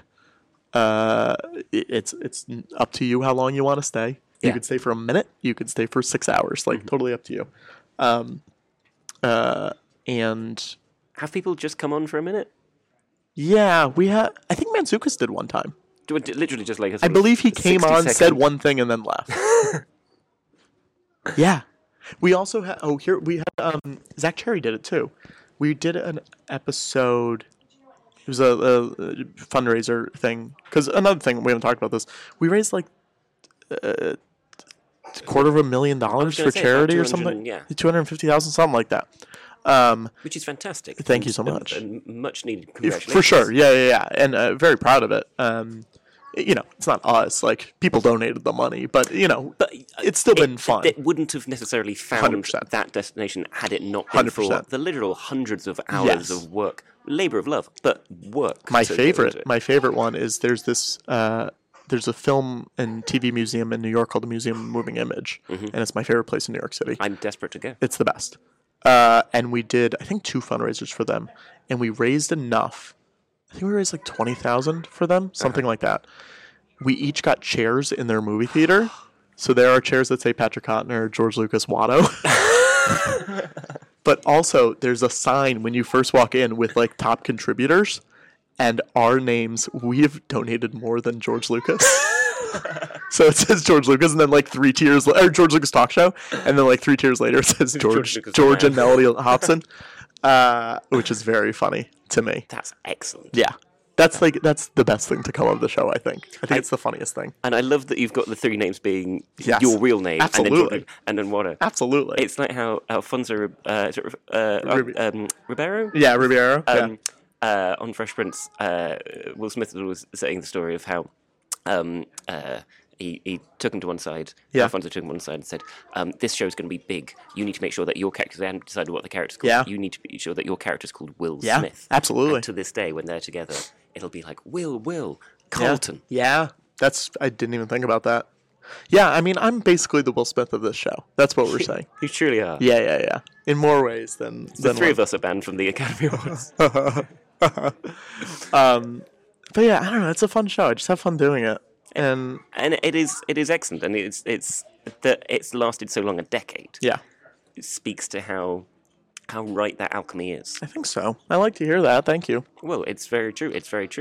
It's up to you how long you want to stay. You could stay for a minute. You could stay for 6 hours. Like totally up to you. And have people just come on for a minute? Yeah, I think Mantzoukas did one time. Literally just like I believe he came on, said one thing, and then left. Yeah. We also had Zach Cherry did it too. We did an episode. It was a fundraiser thing. Because another thing, we haven't talked about this. We raised like $250,000 for charity or something. Yeah, 250,000, something like that. Which is fantastic. Thank you so much. And much needed. Congratulations. For sure. Yeah. And very proud of it. It's not us. Like, people donated the money, but it's still been fun. It wouldn't have necessarily found 100%. that destination had it not been 100%. For the literal hundreds of hours of work, labor of love, but work. My favorite one is there's this. There's a film and TV museum in New York called the Museum of Moving Image, and it's my favorite place in New York City. I'm desperate to go. It's the best. And we did, I think, 2 fundraisers for them, and we raised enough. I think we raised like 20,000 for them, something like that. We each got chairs in their movie theater, so there are chairs that say Patrick Cottner, George Lucas, Watto. But also, there's a sign when you first walk in with like top contributors, and our names. We have donated more than George Lucas. So it says George Lucas, and then like 3 tiers, or George Lucas Talk Show, and then like 3 tiers later it says George and Melody Hobson, which is very funny to me. That's excellent. Yeah, that's the best thing to come of the show. I think it's the funniest thing. And I love that you've got the 3 names being your real name, absolutely, and then Watto. Absolutely. It's like how Alfonso Ribeiro. Yeah, Ribeiro. On Fresh Prince, Will Smith was saying the story of how. He took him to one side. Yeah. Alfonso took him to one side and said, "This show is going to be big. You need to make sure that your character." They hadn't decided what the character's called. Yeah. You need to be sure that your character's called Will Yeah, Smith. absolutely. And to this day, when they're together, it'll be like Will Carlton. Yeah. I didn't even think about that. Yeah, I mean, I'm basically the Will Smith of this show. That's what we're saying. You truly are. Yeah. In more ways than the 3 of us are banned from the Academy Awards. But yeah, I don't know. It's a fun show. I just have fun doing it. And it is excellent, and it's lasted so long, a decade. Yeah, it speaks to how right that alchemy is. I think so. I like to hear that. Thank you. Well, it's very true.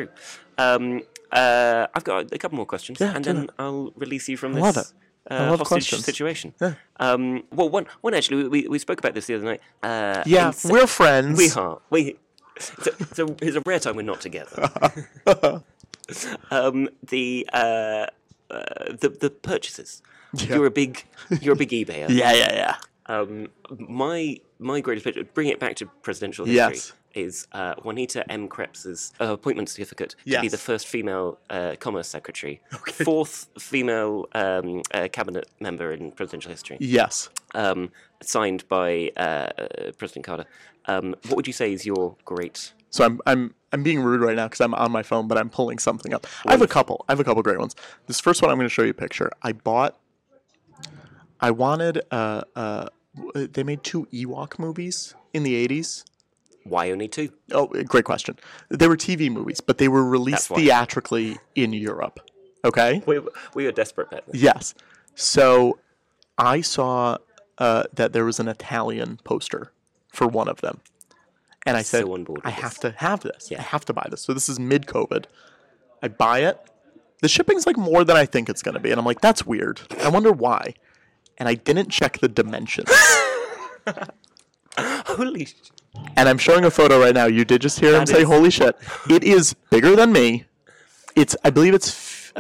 I've got a couple more questions, and then I'll release you from this hostage questions. Situation. Yeah. Well, one actually, we spoke about this the other night. We're friends. We are. It's a rare time we're not together. The purchases. Yeah. You're a big eBayer. Yeah. My greatest picture, bring it back to presidential history, is Juanita M. Krebs's appointment certificate to be the first female commerce secretary, 4th female cabinet member in presidential history. Yes. Signed by President Carter. What would you say is your great? So I'm being rude right now because I'm on my phone, but I'm pulling something up. Wonderful. I have a couple great ones. This first one I'm going to show you a picture. I wanted they made 2 Ewok movies in the 80s. Why only 2? Oh, great question. They were TV movies, but they were released theatrically in Europe. Okay? We are desperate, Ben. Yes. So I saw that there was an Italian poster for one of them. And I said, I have to have this. Yeah. I have to buy this. So this is mid-COVID. I buy it. The shipping's like more than I think it's going to be. And I'm like, that's weird. I wonder why. and I didn't check the dimensions. Holy shit. And I'm showing a photo right now. You did just hear him say, holy shit. It is bigger than me. I believe it's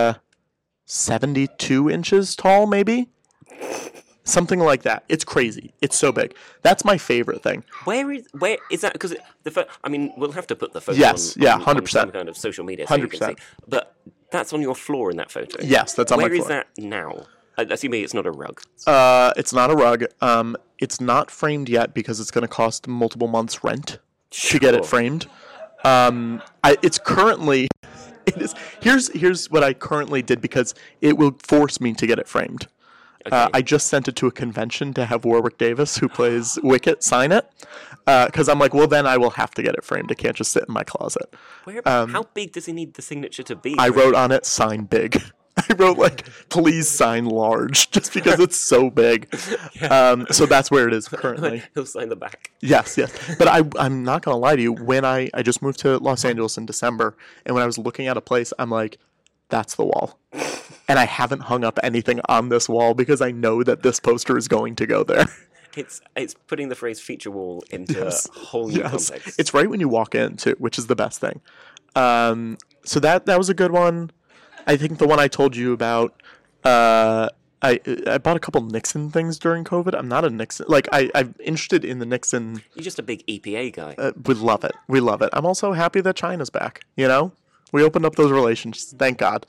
72 inches tall, maybe? Something like that. It's crazy. It's so big. That's my favorite thing. Where is that? Because I mean, we'll have to put the photo Yes, on, yeah, on 100%. some kind of social media so you can 100%. see. But that's on your floor in that photo. Yes, that's on my Where floor. is that now? Assuming it's not a rug. It's not a rug. It's not framed yet because it's going to cost multiple months' rent to get it framed. It's currently... It is. Here's what I currently did because it will force me to get it framed. Okay. I just sent it to a convention to have Warwick Davis, who plays Wicket, sign it. Because I'm like, well, then I will have to get it framed. It can't just sit in my closet. How big does he need the signature to be? I wrote on it, sign big. I wrote, like, please sign large, just because it's so big. So that's where it is currently. He'll sign the back. Yes. But I'm not going to lie to you. When I just moved to Los Angeles in December, and when I was looking at a place, I'm like, that's the wall. And I haven't hung up anything on this wall because I know that this poster is going to go there. It's putting the phrase feature wall into a whole new context. It's right when you walk in, too, which is the best thing. So that was a good one. I think the one I told you about, I bought a couple Nixon things during COVID. I'm not a Nixon. Like, I'm interested in the Nixon. You're just a big EPA guy. We love it. We love it. I'm also happy that China's back, you know? We opened up those relations. Thank God.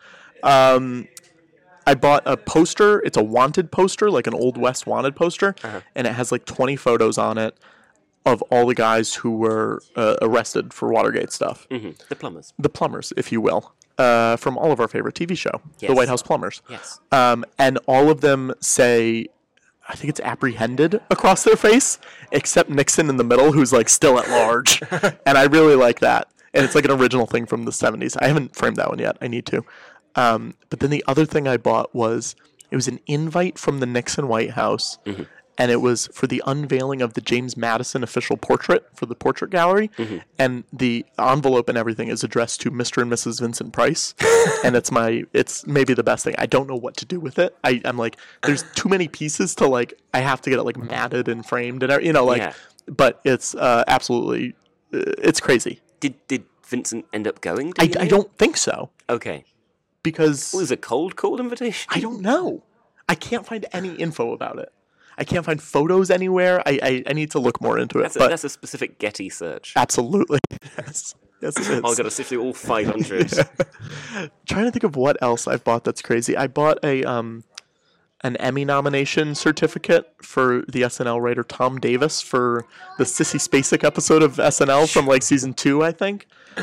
I bought a poster. It's a wanted poster, like an Old West wanted poster. And it has like 20 photos on it of all the guys who were arrested for Watergate stuff. Mm-hmm. The plumbers. The plumbers, if you will. From all of our favorite TV show, The White House Plumbers. Yes. And all of them say, I think it's apprehended across their face, except Nixon in the middle, who's like still at large. And I really like that. And it's like an original thing from the 70s. I haven't framed that one yet. I need to. But then the other thing I bought was, it was an invite from the Nixon White House. Mm-hmm. And it was for the unveiling of the James Madison official portrait for the portrait gallery. Mm-hmm. And the envelope and everything is addressed to Mr. and Mrs. Vincent Price. And it's maybe the best thing. I don't know what to do with it. I'm like, there's too many pieces to like, I have to get it like matted and framed and but it's absolutely, it's crazy. Did Vincent end up going? I don't think so. Okay. Because... Was it a cold invitation? I don't know. I can't find any info about it. I can't find photos anywhere. I need to look more into it. That's a specific Getty search. Absolutely. Yes, it is. I've got to sift through all 500. Trying to think of what else I've bought that's crazy. I bought an Emmy nomination certificate for the SNL writer Tom Davis for the Sissy Spacek episode of SNL from like season 2, I think.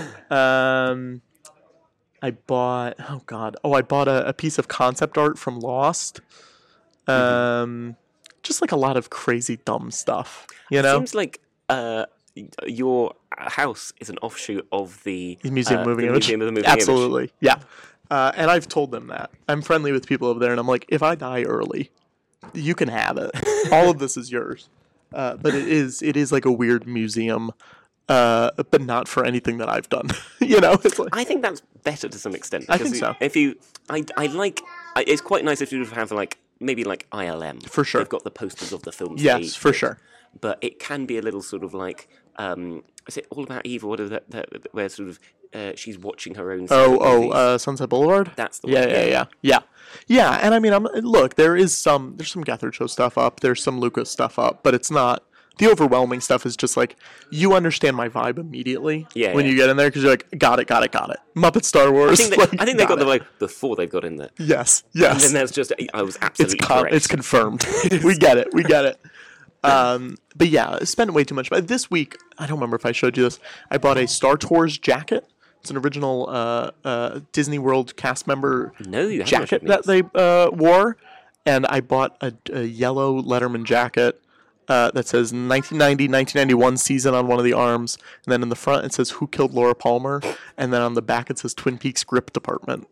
I bought a piece of concept art from Lost. Just like a lot of crazy dumb stuff, you know? It seems like your house is an offshoot of the Museum of Moving Image. Absolutely, yeah. And I've told them that. I'm friendly with people over there, and I'm like, if I die early, you can have it. All of this is yours. But it is like a weird museum, but not for anything that I've done. You know? It's like, I think that's better to some extent. I think so. It's quite nice if you have like, maybe like ILM. For sure. They've got the posters of the films. Yes, for sure. But it can be a little sort of like, is it All About Eve, or what is that where sort of she's watching her own Sunset Boulevard? That's the one. Yeah, and I mean, look, there's some Gethard Show stuff up, there's some Lucas stuff up, but it's not, the overwhelming stuff is just like, you understand my vibe immediately when you get in there, because you're like, got it. Muppet Star Wars. I think they got the vibe before they've got in there. Yes. And then there's just, I was absolutely correct. It's confirmed. We get it. But yeah, I spent way too much. But this week, I don't remember if I showed you this, I bought a Star Tours jacket. It's an original Disney World cast member jacket that they wore. And I bought a yellow Letterman jacket that says 1990-1991 season on one of the arms. And then in the front, it says Who Killed Laura Palmer? And then on the back, it says Twin Peaks Grip Department.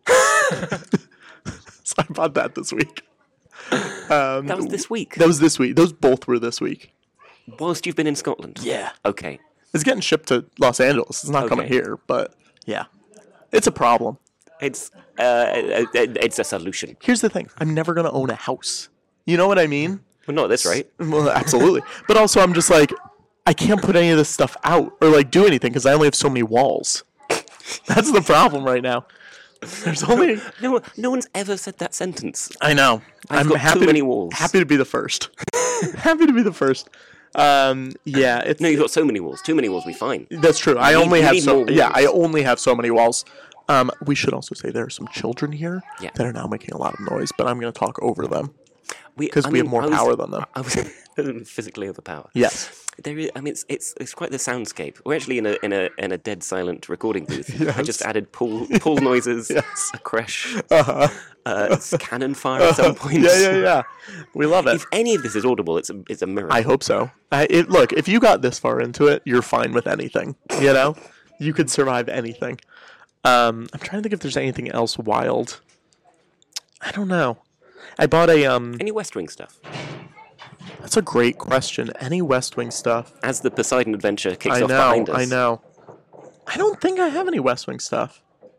So I bought that this week. That was this week? That was this week. Those both were this week. Whilst you've been in Scotland? Yeah. Okay. It's getting shipped to Los Angeles. It's not coming here, but yeah. It's a problem. It's a solution. Here's the thing. I'm never going to own a house. You know what I mean? Well, not at this rate. Well, absolutely. But also, I'm just like, I can't put any of this stuff out or like do anything because I only have so many walls. That's the problem right now. There's only No one's ever said that sentence. I know. I've got happy too many walls. Happy to be the first. Happy to be the first. Yeah, it's No, you've got so many walls. Too many walls, we fine. that's true. I need- only you have need so more yeah, I walls. only have so many walls. We should also say there are some children here Yeah. that are now making a lot of noise, but I'm going to talk over them because I we have mean, more I was- power than them. I was physically overpowered. Yes. There is, I mean, it's quite the soundscape. We're actually in a dead silent recording booth. I just added pool noises, Yes. a crash, Uh-huh. cannon fire at some point. Yeah. We love it. If any of this is audible, it's a miracle. I hope so. Look, if you got this far into it, you're fine with anything. You know, you could survive anything. I'm trying to think if there's anything else wild. I don't know. I bought a Any West Wing stuff? That's a great question. Any West Wing stuff? As the Poseidon adventure kicks I off know. behind us. I know. I don't think I have any West Wing stuff.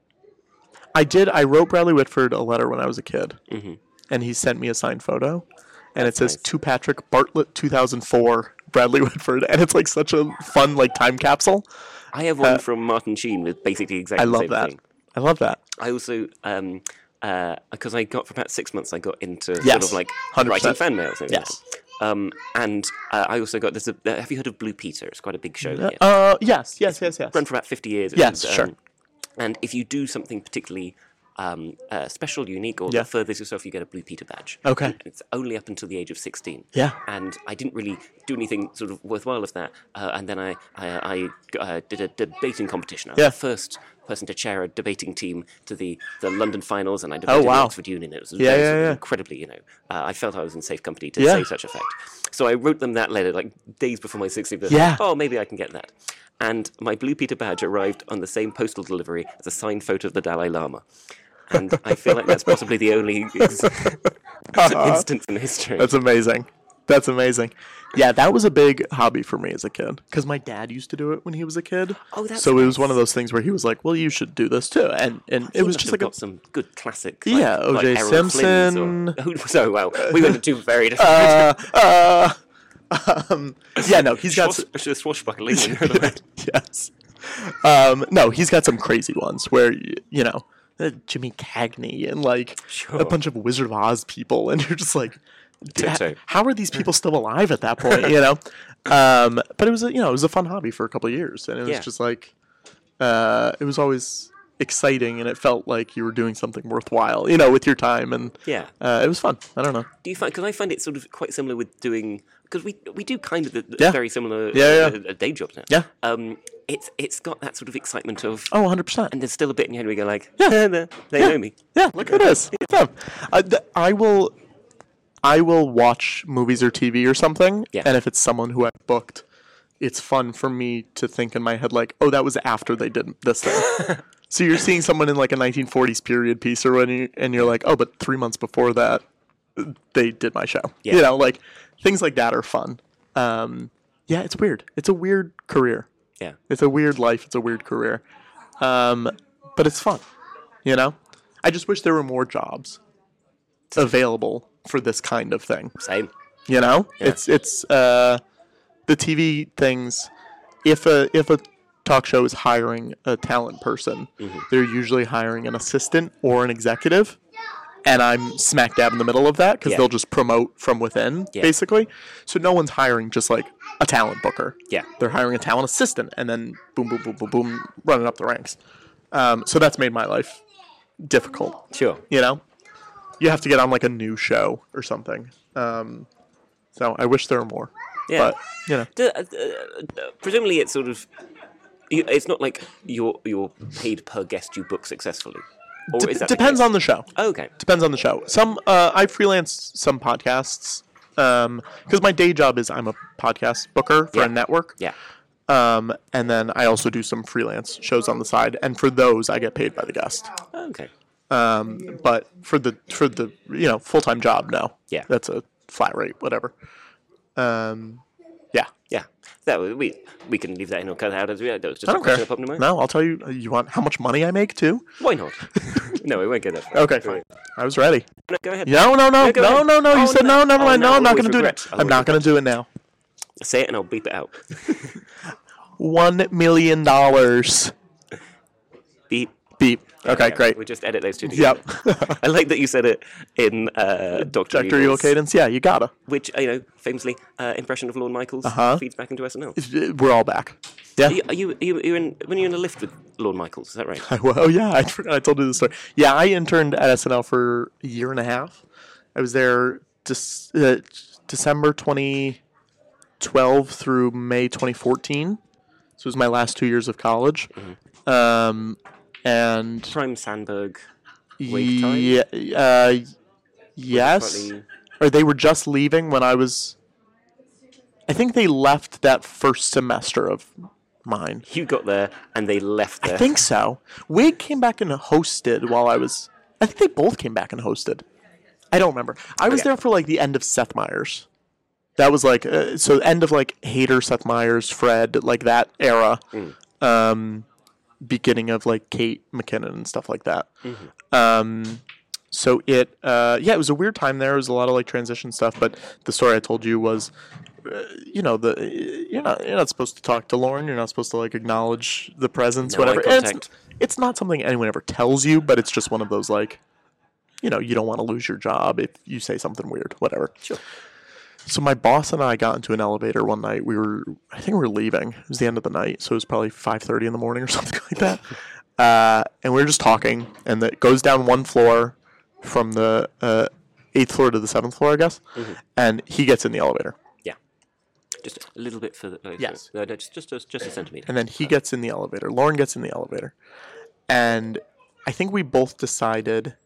I wrote Bradley Whitford a letter when I was a kid, and he sent me a signed photo, and it says nice. to Patrick Bartlett 2004 Bradley Whitford, and it's like such a fun like time capsule. I have one from Martin Sheen with basically exactly I the love same that. thing. I love that. I also, because I got for about 6 months, I got into sort Yes, of like 100%. writing fan mails. And Yes. and I also got this. Have you heard of Blue Peter? It's quite a big show here. Yes. Run for about 50 years. Yes, and, sure. And if you do something particularly special, unique, or Yeah. that furthers yourself, you get a Blue Peter badge. Okay. And it's only up until the age of 16. Yeah. And I didn't really do anything sort of worthwhile of that. And then I did a debating competition. I was Yeah. the first person to chair a debating team to the London finals, and I debated wow. the Oxford Union. It was Yeah, yeah. incredibly, I felt I was in safe company to Yeah. say such a fact. So I wrote them that letter like days before my 16th birthday. Yeah. Oh, maybe I can get that. And my Blue Peter badge arrived on the same postal delivery as a signed photo of the Dalai Lama. And I feel like that's possibly the only instance in history. That's amazing. That's amazing. Yeah, that was a big hobby for me as a kid because my dad used to do it when he was a kid. Oh, that's so it was nice. one of those things where he was like, "Well, you should do this too," and He it was must just have like got some good classic. Yeah, O.J. Errol Flynn's Simpson. So well, we went to two very different. yeah, no, he's got Swashbuckling. yes. No, he's got some crazy ones where Jimmy Cagney and like Sure. a bunch of Wizard of Oz people, and you're just like, Ditto. how are these people still alive at that point? You know, but it was it was a fun hobby for a couple of years, and it was Yeah. just like it was always exciting, and it felt like you were doing something worthwhile, with your time, and Yeah. it was fun. I don't know. Do you find? Because I find it sort of quite similar with doing. Because we do kind of the Yeah. very similar Yeah. day jobs now. Yeah. It's got that sort of excitement of. Oh, 100%. And there's still a bit in your head where you go like, Yeah. they know me. Yeah, look at this. I will watch movies or TV or something, Yeah. and if it's someone who I've booked, it's fun for me to think in my head like, oh, that was after they did this thing. So you're seeing someone in like a 1940s period piece, and you're like, oh, but 3 months before that, they did my show. Yeah. Like things like that are fun. Yeah, it's weird. It's a weird career. Yeah. It's a weird life. It's a weird career. But it's fun. I just wish there were more jobs available for this kind of thing. Same. Yeah. It's the TV things. If a talk show is hiring a talent person, they're usually hiring an assistant or an executive. And I'm smack dab in the middle of that because Yeah. they'll just promote from within, Yeah. basically. So no one's hiring just like a talent booker. Yeah. They're hiring a talent assistant and then boom, boom, boom, boom, boom, running up the ranks. So that's made my life difficult. Sure. You have to get on like a new show or something. So I wish there were more. Yeah. But, Presumably, it's sort of. It's not like you're paid per guest you book successfully. Or is that depends on the show. Oh, okay. Depends on the show. Some I freelance some podcasts because my day job is I'm a podcast booker for Yeah. a network. Yeah. And then I also do some freelance shows on the side, and for those I get paid by the guest. Okay. But for the full time job, no. Yeah. That's a flat rate, whatever. Yeah. Yeah. We can leave that in or cut it out. That was just I a don't question care. that popped in my mind. No, I'll tell you. You want how much money I make too? Why not? No, we won't get that far. Okay, fine. I was ready. No, go ahead. No. go ahead. You Oh, said no. Never mind. No, I'm not going to do regret. it. I'm not going to do it now. Say it and I'll beep it out. $1 million. Beep. Beep. Okay, Yeah, great. We just edit those two together. Yep. I like that you said it in Dr. Dr. Evil Cadence. Yeah, you gotta. Which, famously, impression of Lorne Michaels feeds back into SNL. We're all back. Yeah. Are you in, when you're in a lift with Lorne Michaels, is that right? Oh yeah, I forgot I told you the story. Yeah, I interned at SNL for a year and a half. I was there December 2012 through May 2014. So it was my last 2 years of college. Mm-hmm. And Prime Sandberg wave time? yes. Slightly... Or they were just leaving when I was... I think they left that first semester of mine. You got there and they left there. I think so. Wig came back and hosted while I was... I think they both came back and hosted. I don't remember. I was there for like the end of Seth Meyers. That was like... so end of like Hader, Seth Meyers, Fred, like that era. Beginning of like Kate McKinnon and stuff like that. So it was a weird time there. It was a lot of like transition stuff, but the story I told you was, you're not supposed to talk to Lorne. You're not supposed to like acknowledge the presence, No whatever. eye contact. It's not something anyone ever tells you, but it's just one of those like, you don't want to lose your job if you say something weird, whatever. Sure. So my boss and I got into an elevator one night. I think we were leaving. It was the end of the night, so it was probably 5:30 in the morning or something like that. And we were just talking, and it goes down one floor from the 8th floor to the 7th floor, I guess. And he gets in the elevator. Yeah. Just a little bit further. Yes. No, just a centimeter. And then he gets in the elevator. Lorne gets in the elevator. And I think we both decided,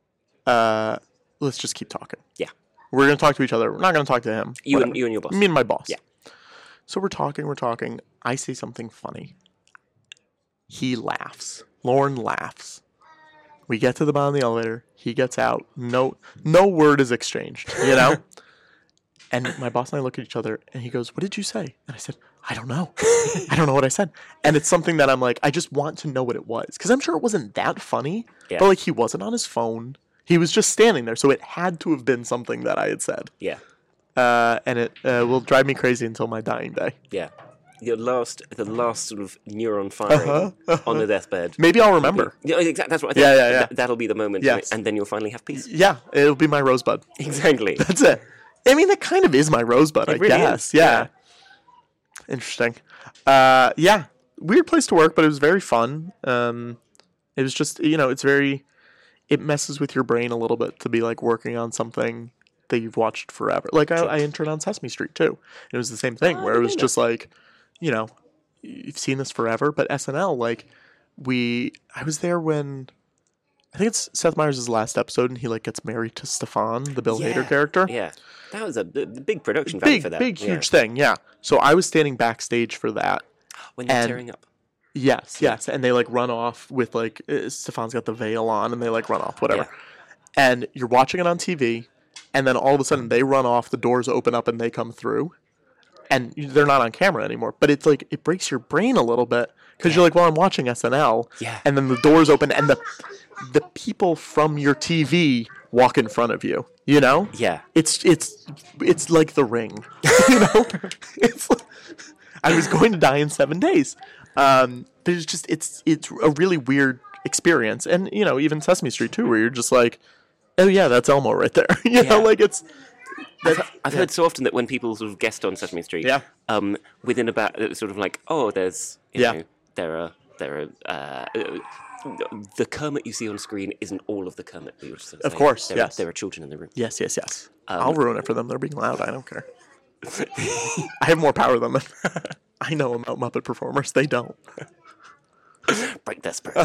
let's just keep talking. Yeah. We're going to talk to each other. We're not going to talk to him. You and your boss. Me and my boss. Yeah. So we're talking. I say something funny. He laughs. Lorne laughs. We get to the bottom of the elevator. He gets out. No word is exchanged, And my boss and I look at each other, and he goes, "What did you say?" And I said, "I don't know. I don't know what I said." And it's something that I'm like, I just want to know what it was. Because I'm sure it wasn't that funny. Yeah. But like, he wasn't on his phone. He was just standing there, so it had to have been something that I had said. Yeah. And it will drive me crazy until my dying day. Yeah. The last sort of neuron firing on the deathbed. Maybe I'll remember. Yeah, exactly. That's what I think. Yeah. That'll be the moment, Yes. and then you'll finally have peace. Yeah, it'll be my rosebud. Exactly. That's it. I mean, that kind of is my rosebud, I really guess. is. Yeah. Interesting. Yeah. Weird place to work, but it was very fun. It was just, it messes with your brain a little bit to be like working on something that you've watched forever. Like I interned on Sesame Street too. It was the same thing where it was just like, you've seen this forever, but SNL, like I was there when, I think it's Seth Meyers' last episode and he like gets married to Stefan, the Bill Hader character. Yeah. That was a big production value for that. Big, huge thing, yeah. So I was standing backstage for that. When they're tearing up. Yes. And they like run off with like, Stefan's got the veil on and they like run off, whatever. Yeah. And you're watching it on TV and then all of a sudden they run off, the doors open up and they come through. And they're not on camera anymore. But it's like, it breaks your brain a little bit because you're like, well, I'm watching SNL. Yeah. And then the doors open and the people from your TV walk in front of you, Yeah. It's like The Ring, It's like, I was going to die in 7 days. But it's just, it's a really weird experience. And, even Sesame Street too, where you're just like, oh yeah, that's Elmo right there. Like it's... I've heard so often that when people sort of guest on Sesame Street, within about sort of like, there's, there are the Kermit you see on screen isn't all of the Kermit. We were sort of of course, yes. There are children in the room. Yes. I'll ruin it for them. They're being loud. I don't care. I have more power than them. I know about Muppet performers. They don't. Break their spirit.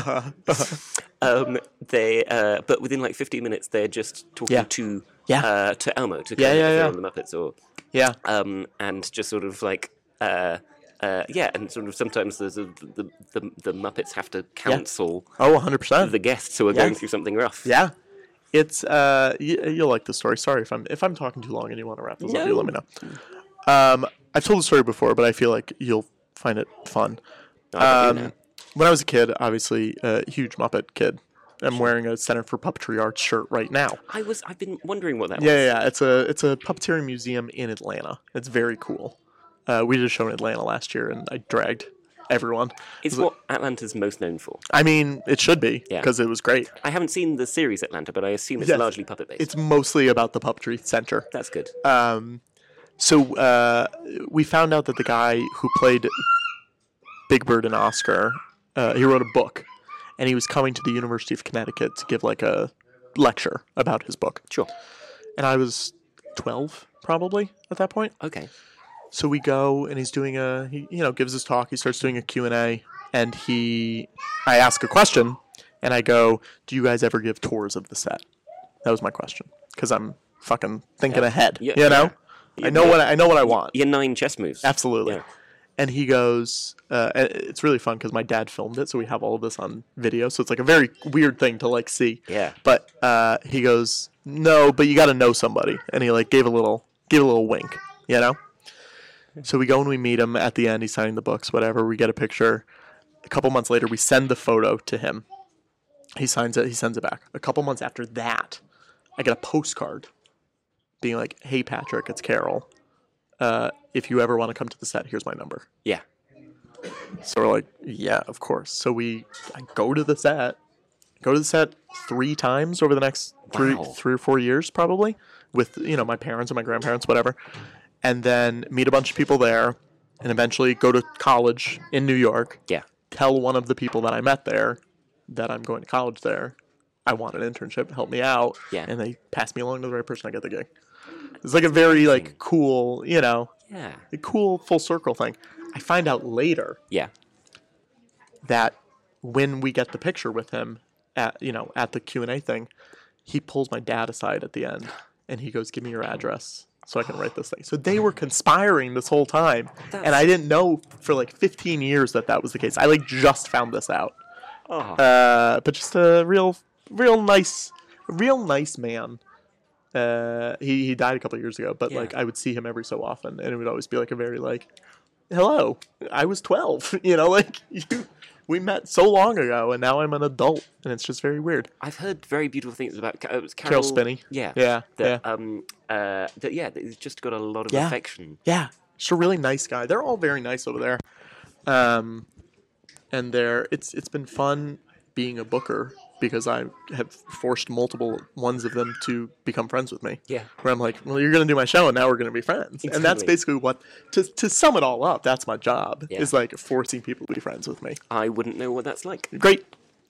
But within like 15 minutes, they're just talking to Elmo, to Kermit from the Muppets, or and just sort of like and sort of sometimes there's the Muppets have to counsel 100% the guests who are going through something rough. Yeah, it's you'll like the story. Sorry if I'm talking too long and you want to wrap this up, you let me know. I've told the story before, but I feel like you'll find it fun. I bet you know. When I was a kid, obviously a huge Muppet kid. I'm wearing a Center for Puppetry Arts shirt right now. I've been wondering what that was. Yeah. It's a puppeteering museum in Atlanta. It's very cool. We did a show in Atlanta last year, and I dragged everyone. It's what Atlanta's most known for. I mean, it should be, Yeah. because it was great. I haven't seen the series Atlanta, but I assume it's Yes. largely puppet-based. It's mostly about the Puppetry Center. That's good. So we found out that the guy who played Big Bird and Oscar, he wrote a book, and he was coming to the University of Connecticut to give like a lecture about his book. Sure. And I was 12 probably at that point. Okay. So we go, and he's doing he gives his talk. He starts doing a Q&A, and I ask a question, and I go, "Do you guys ever give tours of the set?" That was my question, because I'm fucking thinking ahead. Yeah, you know, yeah. I know what I want. Your 9 chess moves. Absolutely. Yeah. And he goes, it's really fun because my dad filmed it, so we have all of this on video. So it's like a very weird thing to like see. Yeah. But he goes, "No, but you got to know somebody," and he like gave a little wink, you know. So we go and we meet him at the end. He's signing the books, whatever. We get a picture. A couple months later, we send the photo to him. He signs it. He sends it back. A couple months after that, I get a postcard being like, "Hey, Patrick, it's Carol. If you ever want to come to the set, here's my number." Yeah. So we're like, "Yeah, of course." So I go to the set. 3 times over the next three or 4 years, probably, with my parents and my grandparents, whatever. And then meet a bunch of people there, and eventually go to college in New York. Yeah. Tell one of the people that I met there that I'm going to college there. I want an internship. Help me out. Yeah. And they pass me along to the right person. I get the gig. It's like a very like cool, Yeah. a cool full circle thing. I find out later Yeah. that when we get the picture with him at the Q&A thing, he pulls my dad aside at the end, and he goes, "Give me your address so I can write this thing." So they were conspiring this whole time, and I didn't know for like 15 years that was the case. I like just found this out. Oh. But just a real nice man. He died a couple of years ago, but like I would see him every so often, and it would always be like a very like, "Hello, I was 12," we met so long ago, and now I'm an adult, and it's just very weird. I've heard very beautiful things about Carol Spinney. Yeah. Yeah. That he's just got a lot of affection. Yeah, she's a really nice guy. They're all very nice over there, and it's been fun being a booker because I have forced multiple ones of them to become friends with me. Yeah. Where I'm like, "Well, you're going to do my show, and now we're going to be friends." Exactly. And that's basically what to sum it all up. That's my job Yeah. is like forcing people to be friends with me. I wouldn't know what that's like. Great.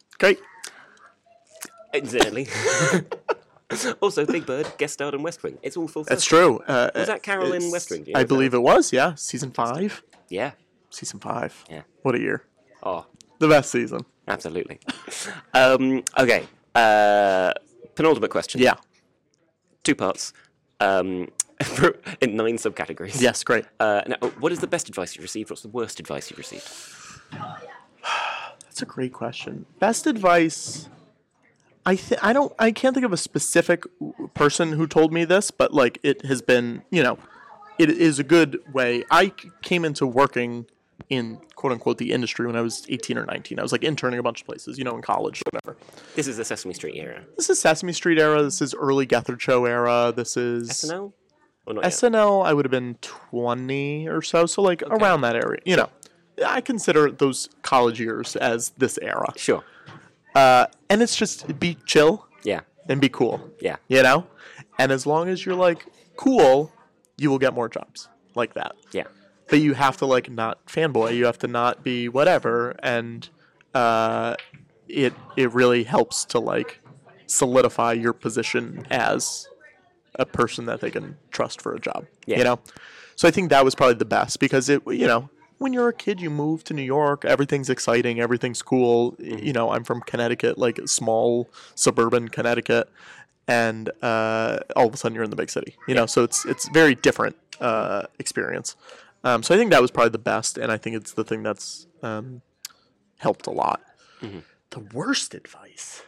Incidentally. Also, Big Bird guest starred in West Wing. It's all full circle. That's true. Was that Carol in West Wing? Do you know I if that believe it was. Yeah, season 5. Yeah. Season 5. Yeah. What a year. Oh, The best season. absolutely. Okay. Penultimate question. Yeah. 2 parts. In 9 subcategories. Yes. Great. Now, what is the best advice you've received? What's the worst advice you've received? That's a great question. Best advice. I can't think of a specific person who told me this, but like it has been, it is a good way. I came into working in quote unquote the industry when I was 18 or 19. I was like interning a bunch of places, in college, whatever. This is the Sesame Street era. This is Sesame Street era. This is early Gethard Show era. This is SNL? Or not yet? SNL. I would have been 20 or so, so like around that area. I consider those college years as this era. Sure. And it's just be chill Yeah. and be cool. Yeah. And as long as you're like cool, you will get more jobs like that. Yeah. But you have to like not fanboy. You have to not be whatever, and it really helps to like solidify your position as a person that they can trust for a job. Yeah. So I think that was probably the best because it when you're a kid, you move to New York, everything's exciting, everything's cool. I'm from Connecticut, like small suburban Connecticut, and all of a sudden you're in the big city. So it's very different experience. So I think that was probably the best, and I think it's the thing that's helped a lot. Mm-hmm. The worst advice?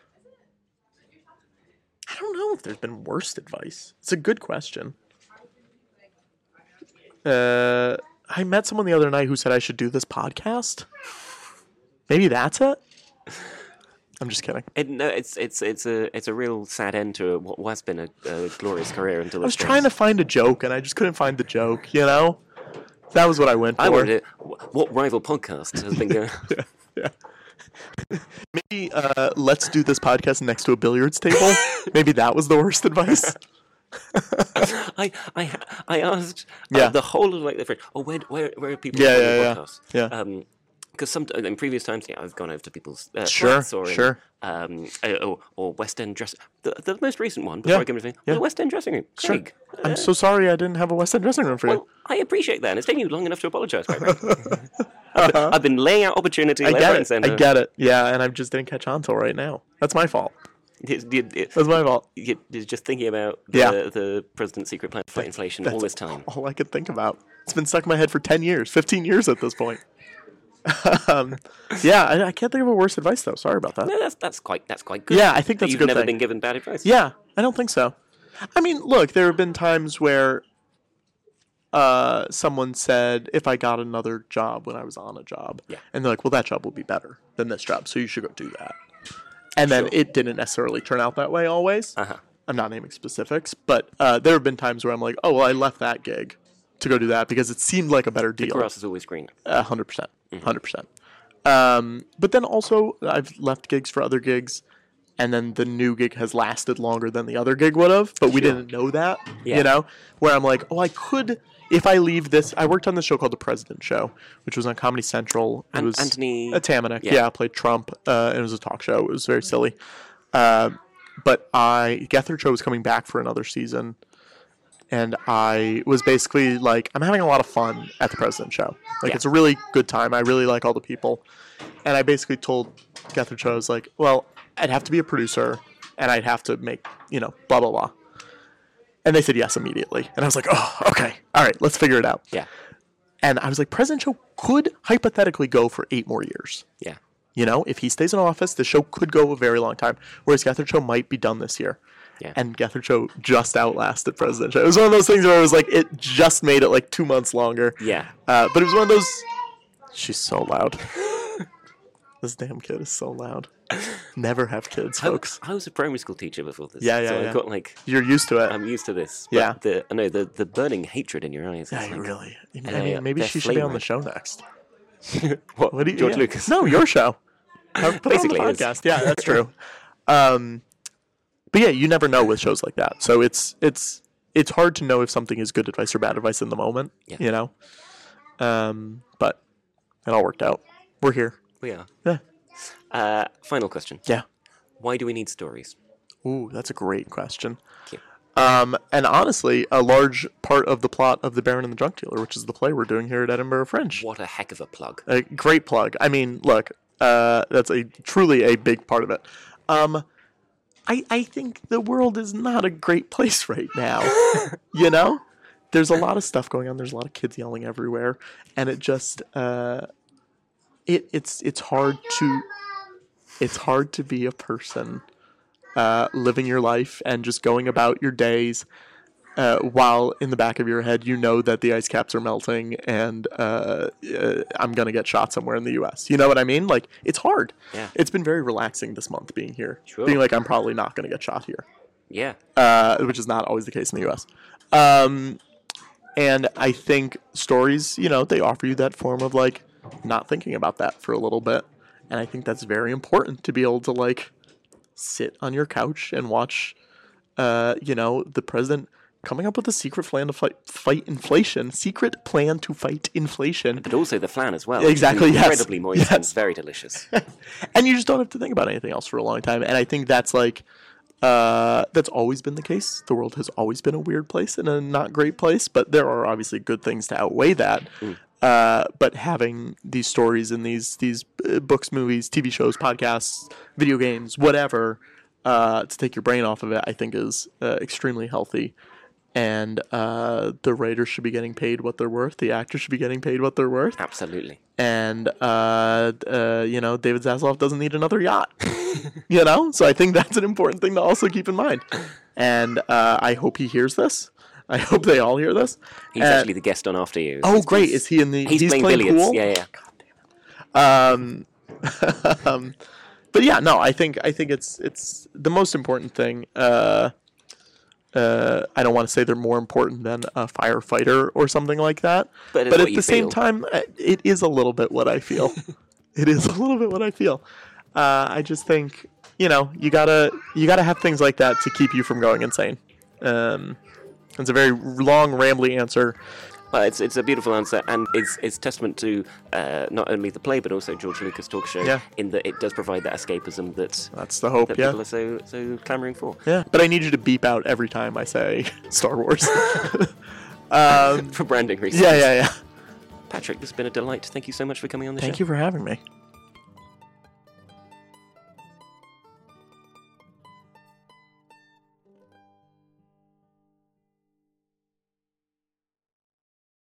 I don't know if there's been worst advice. It's a good question. I met someone the other night who said I should do this podcast. Maybe that's it. I'm just kidding. No, it's a real sad end to what has been a glorious career until I was trying to find a joke, and I just couldn't find the joke, you know? That was what I went for. I wanted what rival podcast has been going? Yeah. Maybe let's do this podcast next to a billiards table. Maybe that was the worst advice. I asked Yeah. the whole of like the friend. Oh, where are people Yeah, on yeah, your yeah. podcasts? Yeah. Because in previous times, I've gone over to people's Sure, flats or sure. or West End dressing. The most recent one before I came to me, yeah. the West End dressing room. Sure. Craig, I'm so sorry I didn't have a West End dressing room for you. well, I appreciate that, and it's taken you long enough to apologise. I've been laying out opportunity left, right, and I centre. get it. Yeah, and I just didn't catch on till right now. That's my fault. That's my fault. You're just thinking about Yeah. the president's secret plan to fight inflation all this time. All I could think about. It's been stuck in my head for 10 years, 15 years at this point. Yeah, I can't think of a worse advice, though. Sorry about that. No, that's quite good. Yeah, I think that's a You've good never thing. been given bad advice. Yeah, I don't think so. I mean, look, there have been times where someone said if I got another job when I was on a job, Yeah. and they're like, well, that job will be better than this job, so you should go do that. And then it didn't necessarily turn out that way always. Uh-huh. I'm not naming specifics, but there have been times where I'm like, oh, well, I left that gig to go do that because it seemed like a better deal. Grass is always greener. 100%. 100%. But then also, I've left gigs for other gigs, and then the new gig has lasted longer than the other gig would have, but we didn't know that, Yeah. you know? Where I'm like, oh, I could, if I leave this, I worked on this show called The President Show, which was on Comedy Central. It was Anthony Tamanek, yeah. played Trump. It was a talk show. It was very silly. But Gethard Show was coming back for another season. And I was basically like, I'm having a lot of fun at the President Show. Like, Yeah. it's a really good time. I really like all the people. And I basically told Gethard Show, I was like, well, I'd have to be a producer, and I'd have to make, blah, blah, blah. And they said yes immediately. And I was like, oh, okay. All right, let's figure it out. Yeah. And I was like, President Show could hypothetically go for 8 more years. Yeah. If he stays in office, the show could go a very long time. Whereas Gethard Show might be done this year. Yeah. And Gethard Show just outlasted President Show. It was one of those things where I was like, it just made it like 2 months longer. Yeah. But it was one of those. She's so loud. This damn kid is so loud. Never have kids, folks. I was a primary school teacher before this. Yeah, so yeah. I've got like You're used to it. I'm used to this. Yeah. But the burning hatred in your eyes. Yeah, Is like, really. I yeah, mean, maybe they're she should be on the flame show next. What do you, George Lucas? No, your show. Put Basically, it on it the is. podcast. Yeah, that's true. But yeah, you never know with shows like that. So it's hard to know if something is good advice or bad advice in the moment. Yeah. But it all worked out. We're here. We are. Yeah. Final question. Yeah. Why do we need stories? Ooh, that's a great question. Thank you. And honestly, a large part of the plot of The Baron and the Drunk Dealer, which is the play we're doing here at Edinburgh Fringe. What a heck of a plug. A great plug. I mean, look, that's truly a big part of it. I think the world is not a great place right now. There's a lot of stuff going on. There's a lot of kids yelling everywhere, and it just it's hard to be a person living your life and just going about your days while in the back of your head you know that the ice caps are melting and I'm going to get shot somewhere in the U.S. You know what I mean? Like, it's hard. Yeah. It's been very relaxing this month being here. Sure. Being like, I'm probably not going to get shot here, Yeah. which is not always the case in the U.S. And I think stories, they offer you that form of, like, not thinking about that for a little bit. And I think that's very important to be able to, like, sit on your couch and watch, the president coming up with a secret plan to fight inflation. Secret plan to fight inflation. But also the flan as well. Exactly, It's yes. incredibly moist and Yes. very delicious. And you just don't have to think about anything else for a long time. And I think that's like, that's always been the case. The world has always been a weird place and a not great place, but there are obviously good things to outweigh that. But having these stories and these books, movies, TV shows, podcasts, video games, whatever, to take your brain off of it, I think is extremely healthy. And the writers should be getting paid what they're worth. The actors should be getting paid what they're worth. Absolutely. And David Zaslav doesn't need another yacht. So I think that's an important thing to also keep in mind. And I hope he hears this. I hope they all hear this. He's actually the guest on After You. Oh, great! Is he in the? He's playing billiards. Pool? Yeah. God damn it. But yeah, no, I think it's the most important thing. I don't want to say they're more important than a firefighter or something like that. But at the same time, it is a little bit what I feel. It is a little bit what I feel. I just think, you gotta have things like that to keep you from going insane. It's a very long, rambly answer. Well, it's a beautiful answer, and it's testament to not only the play but also George Lucas talk show, in that it does provide that escapism that's the hope that people are so clamoring for. Yeah, but I need you to beep out every time I say Star Wars for branding reasons. Yeah. Patrick, this has been a delight. Thank you so much for coming on the show. Thank you for having me.